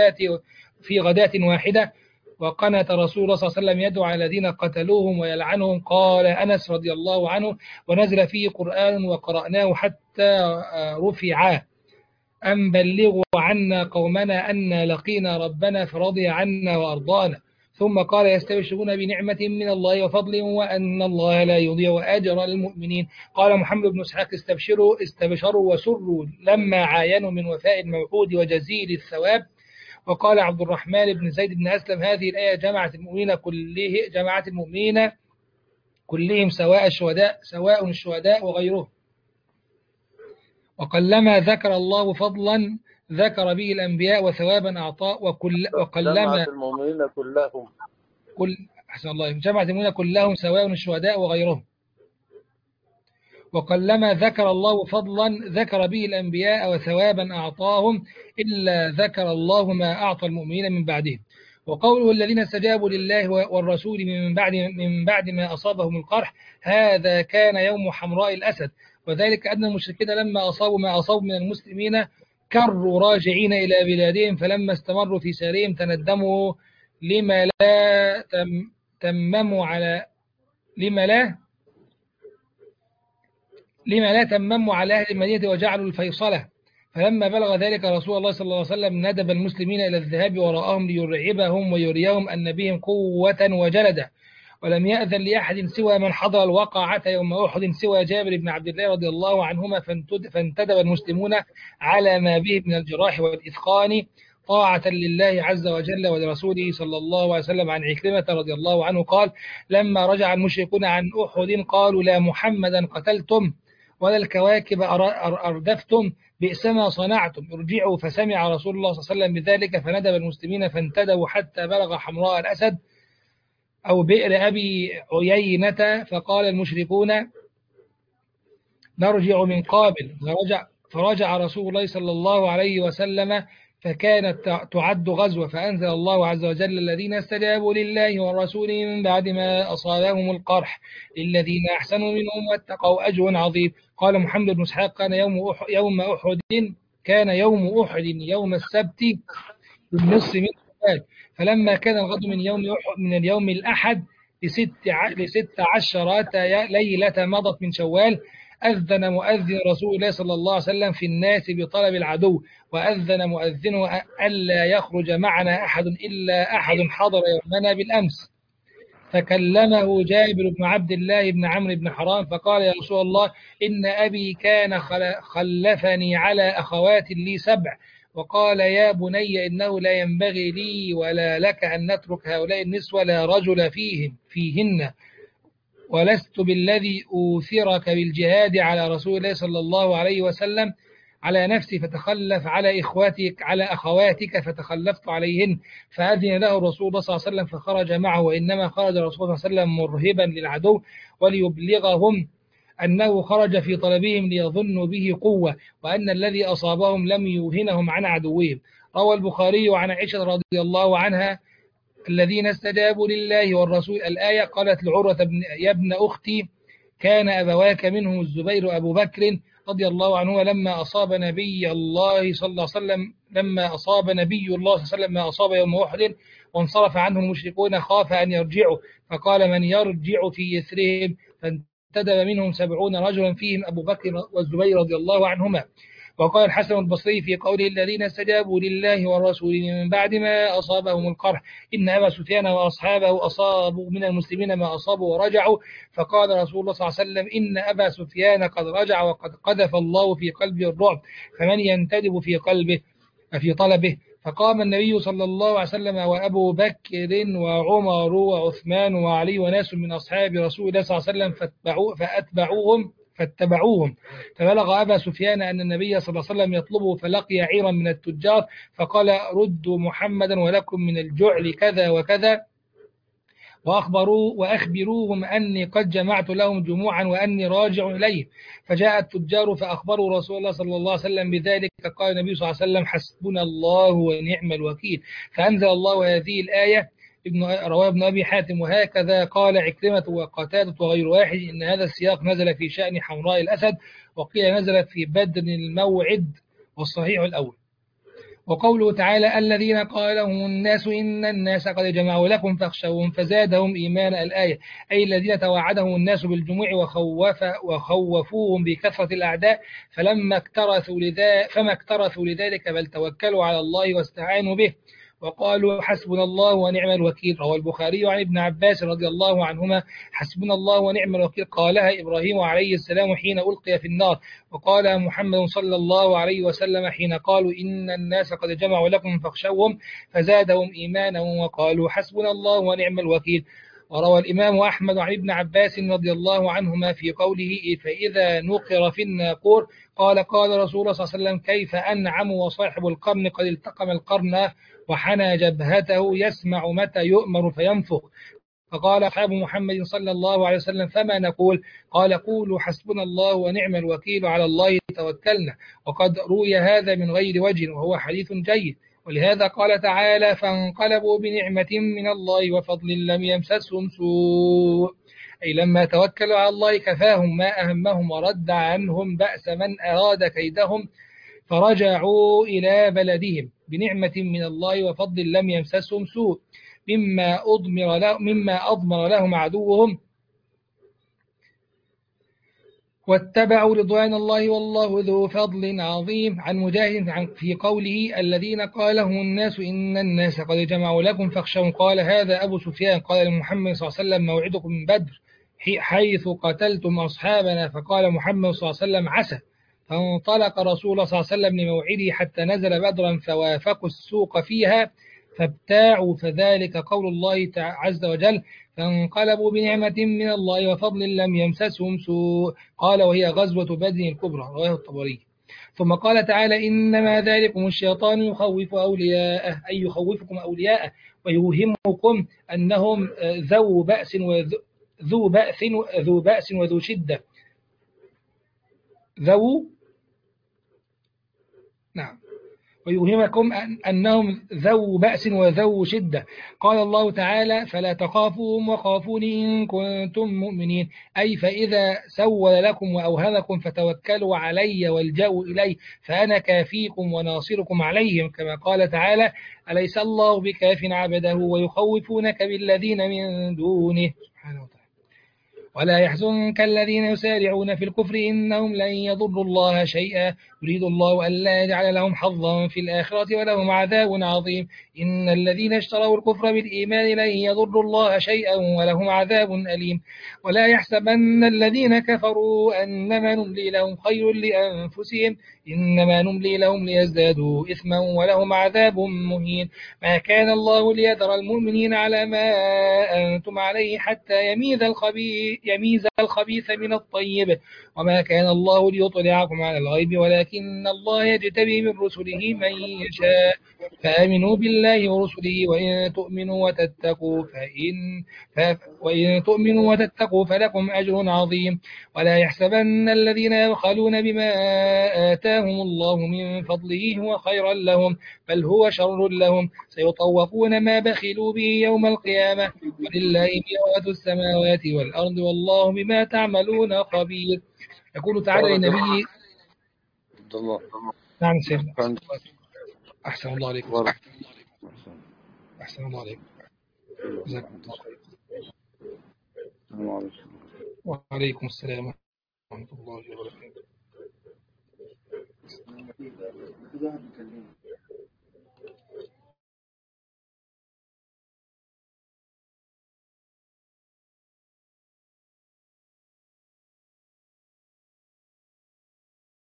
[SPEAKER 4] في غداة واحدة وقنت رسول الله صلى الله عليه وسلم يدعو على الذين قتلوهم ويلعنهم. قال أنس رضي الله عنه ونزل فيه قرآن وقرأناه حتى رفع أن بلغوا عنا قومنا أن لقينا ربنا فرضي عنا وأرضانا. ثم قال يستبشرون بنعمة من الله وفضل وأن الله لا يضيع أجر المؤمنين. قال محمد بن إسحاق استبشروا وسروا لما عاينوا من وفاء الموعود وجزيل الثواب. وقال عبد الرحمن بن زيد بن أسلم هذه الآية جمعت المؤمنين كلهم سواء الشهداء وغيرهم، وقلما ذكر الله فضلا ذكر به الأنبياء وثوابا أعطاه وقلما
[SPEAKER 3] جمعت المؤمنين كلهم
[SPEAKER 4] أحسن الله جمعت المؤمنين كلهم سواء الشهداء وغيرهم، وقلما ذكر الله فضلا ذكر به الأنبياء وثوابا أعطاهم إلا ذكر الله ما أعطى المؤمنين من بعدهم. وقوله الذين استجابوا لله والرسول من بعد ما أصابهم القرح، هذا كان يوم حمراء الأسد، وذلك أن المشركين لما أصابوا ما أصابوا من المسلمين كروا راجعين إلى بلادهم، فلما استمروا في سيرهم تندموا لما لا تمموا على أهل المدينة وجعلوا الفيصلة. فلما بلغ ذلك رسول الله صلى الله عليه وسلم ندب المسلمين إلى الذهاب وراءهم ليرعبهم ويريهم أن بهم قوة وجلدة، ولم يأذن لأحد سوى من حضر الواقعة يوم أحد سوى جابر بن عبد الله رضي الله عنهما، فانتدب المسلمون على ما به من الجراح والإثقان طاعة لله عز وجل ولرسوله صلى الله عليه وسلم. عن عكرمة رضي الله عنه قال لما رجع المشركون عن أحد قالوا لا محمدا قتلتم ولا الكواكب أردفتم، بئس ما صنعتم، ارجعوا. فسمع رسول الله صلى الله عليه وسلم بذلك فندب المسلمين فانتدبوا حتى بلغ حمراء الأسد أو بئر أبي عيينة، فقال المشركون نرجع من قابل، فرجع رسول الله صلى الله عليه وسلم فكانت تعد غزوة، فأنزل الله عز وجل الذين استجابوا لله والرسول من بعد ما أصابهم القرح للذين أحسنوا منهم واتقوا أجر عظيم. قال محمد بن إسحاق كان يوم أحد يوم السبت بالنصف من شوال، فلما كان الغد من اليوم الأحد لست عشرة ليلة مضت من شوال، أذن مؤذن رسول الله صلى الله عليه وسلم في الناس بطلب العدو، وأذن مؤذن ألا يخرج معنا أحد إلا أحد حضر يومنا بالأمس. فكلمه جابر بن عبد الله بن عمرو بن حرام فقال يا رسول الله إن أبي كان خلفني على أخوات لي 7، وقال يا بني إنه لا ينبغي لي ولا لك أن نترك هؤلاء النسوة لا رجل فيهن، ولست بالذي أوثرك بالجهاد على رسول الله صلى الله عليه وسلم على نفسي فتخلف على أخواتك فتخلفت عليهن. فأذن له الرسول الله صلى الله عليه وسلم فخرج معه، وإنما خرج الرسول صلى الله عليه وسلم مرهبا للعدو وليبلغهم أنه خرج في طلبهم ليظنوا به قوة، وأن الذي أصابهم لم يوهنهم عن عدوهم. روى البخاري عن عائشة رضي الله عنها الذين استجابوا لله والرسول الآية قالت لعروة يا ابن أختي كان أبواك منهم الزبير أبو بكر رضي الله عنه لما أصاب نبي الله صلى الله عليه وسلم ما أصاب يوم أحد وانصرف عنه المشركون خاف أن يرجعوا، فقال من يرجع في يثرهم، فانتدب منهم 70 رجلا فيهم أبو بكر والزبير رضي الله عنهما. وقال الحسن البصري في قوله الذين استجابوا لله والرسول من بعد ما أصابهم القرح إن أبا سفيان وأصحابه أصابوا من المسلمين ما أصابوا ورجعوا، فقال رسول الله صلى الله عليه وسلم إن أبا سفيان قد رجع وقد قذف الله في قلبه الرعب، فمن ينتدب في طلبه. فقام النبي صلى الله عليه وسلم وأبو بكر وعمر وعثمان وعلي وناس من أصحاب رسول الله صلى الله عليه وسلم فاتبعوهم، فبلغ أبا سفيان أن النبي صلى الله عليه وسلم يطلبه، فلقي عيرا من التجار فقال ردوا محمدا ولكم من الجعل كذا وكذا، وأخبروهم أني قد جمعت لهم جموعا وأني راجع إليه. فجاء التجار فأخبروا رسول الله صلى الله عليه وسلم بذلك، قال النبي صلى الله عليه وسلم حسبنا الله ونعم الوكيل. فأنزل الله هذه الآية. رواه ابن أبي حاتم وهكذا قال عكرمة وقتادة وغير واحد إن هذا السياق نزل في شأن حمراء الأسد، وقيل نزلت في بدر الموعد، والصحيح الأول. وقوله تعالى الذين قال لهم الناس إن الناس قد جمعوا لكم فاخشوهم فزادهم إيمانا الآية، أي الذين توعدهم الناس بالجموع وخوفوهم بكثرة الأعداء فما اكترثوا لذلك بل توكلوا على الله واستعانوا به. وقالوا حسبنا الله ونعم الوكيل. روى البخاري عن ابن عباس رضي الله عنهما: حسبنا الله ونعم الوكيل قالها إبراهيم عليه السلام حين ألقي في النار، وقالها محمد صلى الله عليه وسلم حين قالوا إن الناس قد جمعوا لكم فاخشوهم فزادهم إيمانا وقالوا حسبنا الله ونعم الوكيل. وروى الإمام أحمد عن ابن عباس رضي الله عنهما في قوله: فإذا نقر في الناقور، قال رسول الله صلى الله عليه وسلم: كيف أنعم وصاحب القرن قد التقم القرن وحنى جبهته يسمع متى يؤمر فينفخ. فقال أصحاب محمد صلى الله عليه وسلم: فما نقول؟ قال: قولوا حسبنا الله ونعم الوكيل على الله توكلنا. وقد روي هذا من غير وجه وهو حديث جيد. ولهذا قال تعالى: فانقلبوا بنعمة من الله وفضل لم يمسسهم سوء، أي لما توكلوا على الله كفاهم ما أهمهم ورد عنهم بأس من أراد كيدهم، فرجعوا إلى بلدهم بنعمة من الله وفضل لم يمسسهم سوء مما أضمر لهم عدوهم، واتبعوا رضوان الله والله ذو فضل عظيم. عن مجاهد في قوله: الذين قال لهم الناس إن الناس قد جمعوا لكم فاخشوا، قال: هذا أبو سفيان قال لمحمد صلى الله عليه وسلم: موعدكم من بدر حيث قتلتم أصحابنا. فقال محمد صلى الله عليه وسلم: عسى. فانطلق رسول الله صلى الله عليه وسلم لموعده حتى نزل بدرا فوافقوا السوق فيها فابتاعوا، فذلك قول الله عز وجل: فانقلبوا بنعمة من الله وفضل لم يمسسهم سوء. قال: وهي غزوة بدر الكبرى. رواه الطبري. ثم قال تعالى: إنما ذلكم الشيطان يخوف أولياءه، أي يخوفكم أولياءه ويوهمكم أنهم ذو بأس وذو شدة. ويوهمكم أنهم ذو بأس وذو شدة. قال الله تعالى: فلا تخافوهم وخافوني إن كنتم مؤمنين، أي فإذا سول لكم وأوهمكم فتوكلوا علي والجأوا إلي فأنا كافيكم وناصركم عليهم، كما قال تعالى: أليس الله بكاف عبده ويخوفونك بالذين من دونه، سبحانه وتعالى. ولا يحزنك الذين يسارعون في الكفر إنهم لن يضروا الله شيئا يريد الله ألا يجعل لهم حظا في الآخرة ولهم عذاب عظيم. إن الذين اشتروا الكفر بالإيمان لن يضروا الله شيئا ولهم عذاب أليم. ولا يحسبن الذين كفروا أنما نملي لهم خير لأنفسهم إنما نملي لهم ليزدادوا إثما ولهم عذاب مهين. ما كان الله ليذر المؤمنين على ما أنتم عليه حتى يميز الخبيث من الطيب، وما كان الله ليطلعكم على الغيب ولكن الله يجتبي من رسله من يشاء. فآمنوا بالله ورسله وإن تؤمنوا وتتقوا فلكم أجر عظيم. ولا يحسبن الذين يبخلون بما آتاهم الله من فضله هو خيرا لهم بل هو شر لهم، سيطوقون ما بخلوا به يوم القيامة ولله ميراث السماوات والأرض والله بما تعملون خبير. يقول تعالى لنبيه:
[SPEAKER 3] عبد الله.
[SPEAKER 4] نعم سيدنا. أحسن الله عليكم. أحسن الله عليكم. جزاكم الله خير. وعليكم السلام ورحمة الله وبركاته.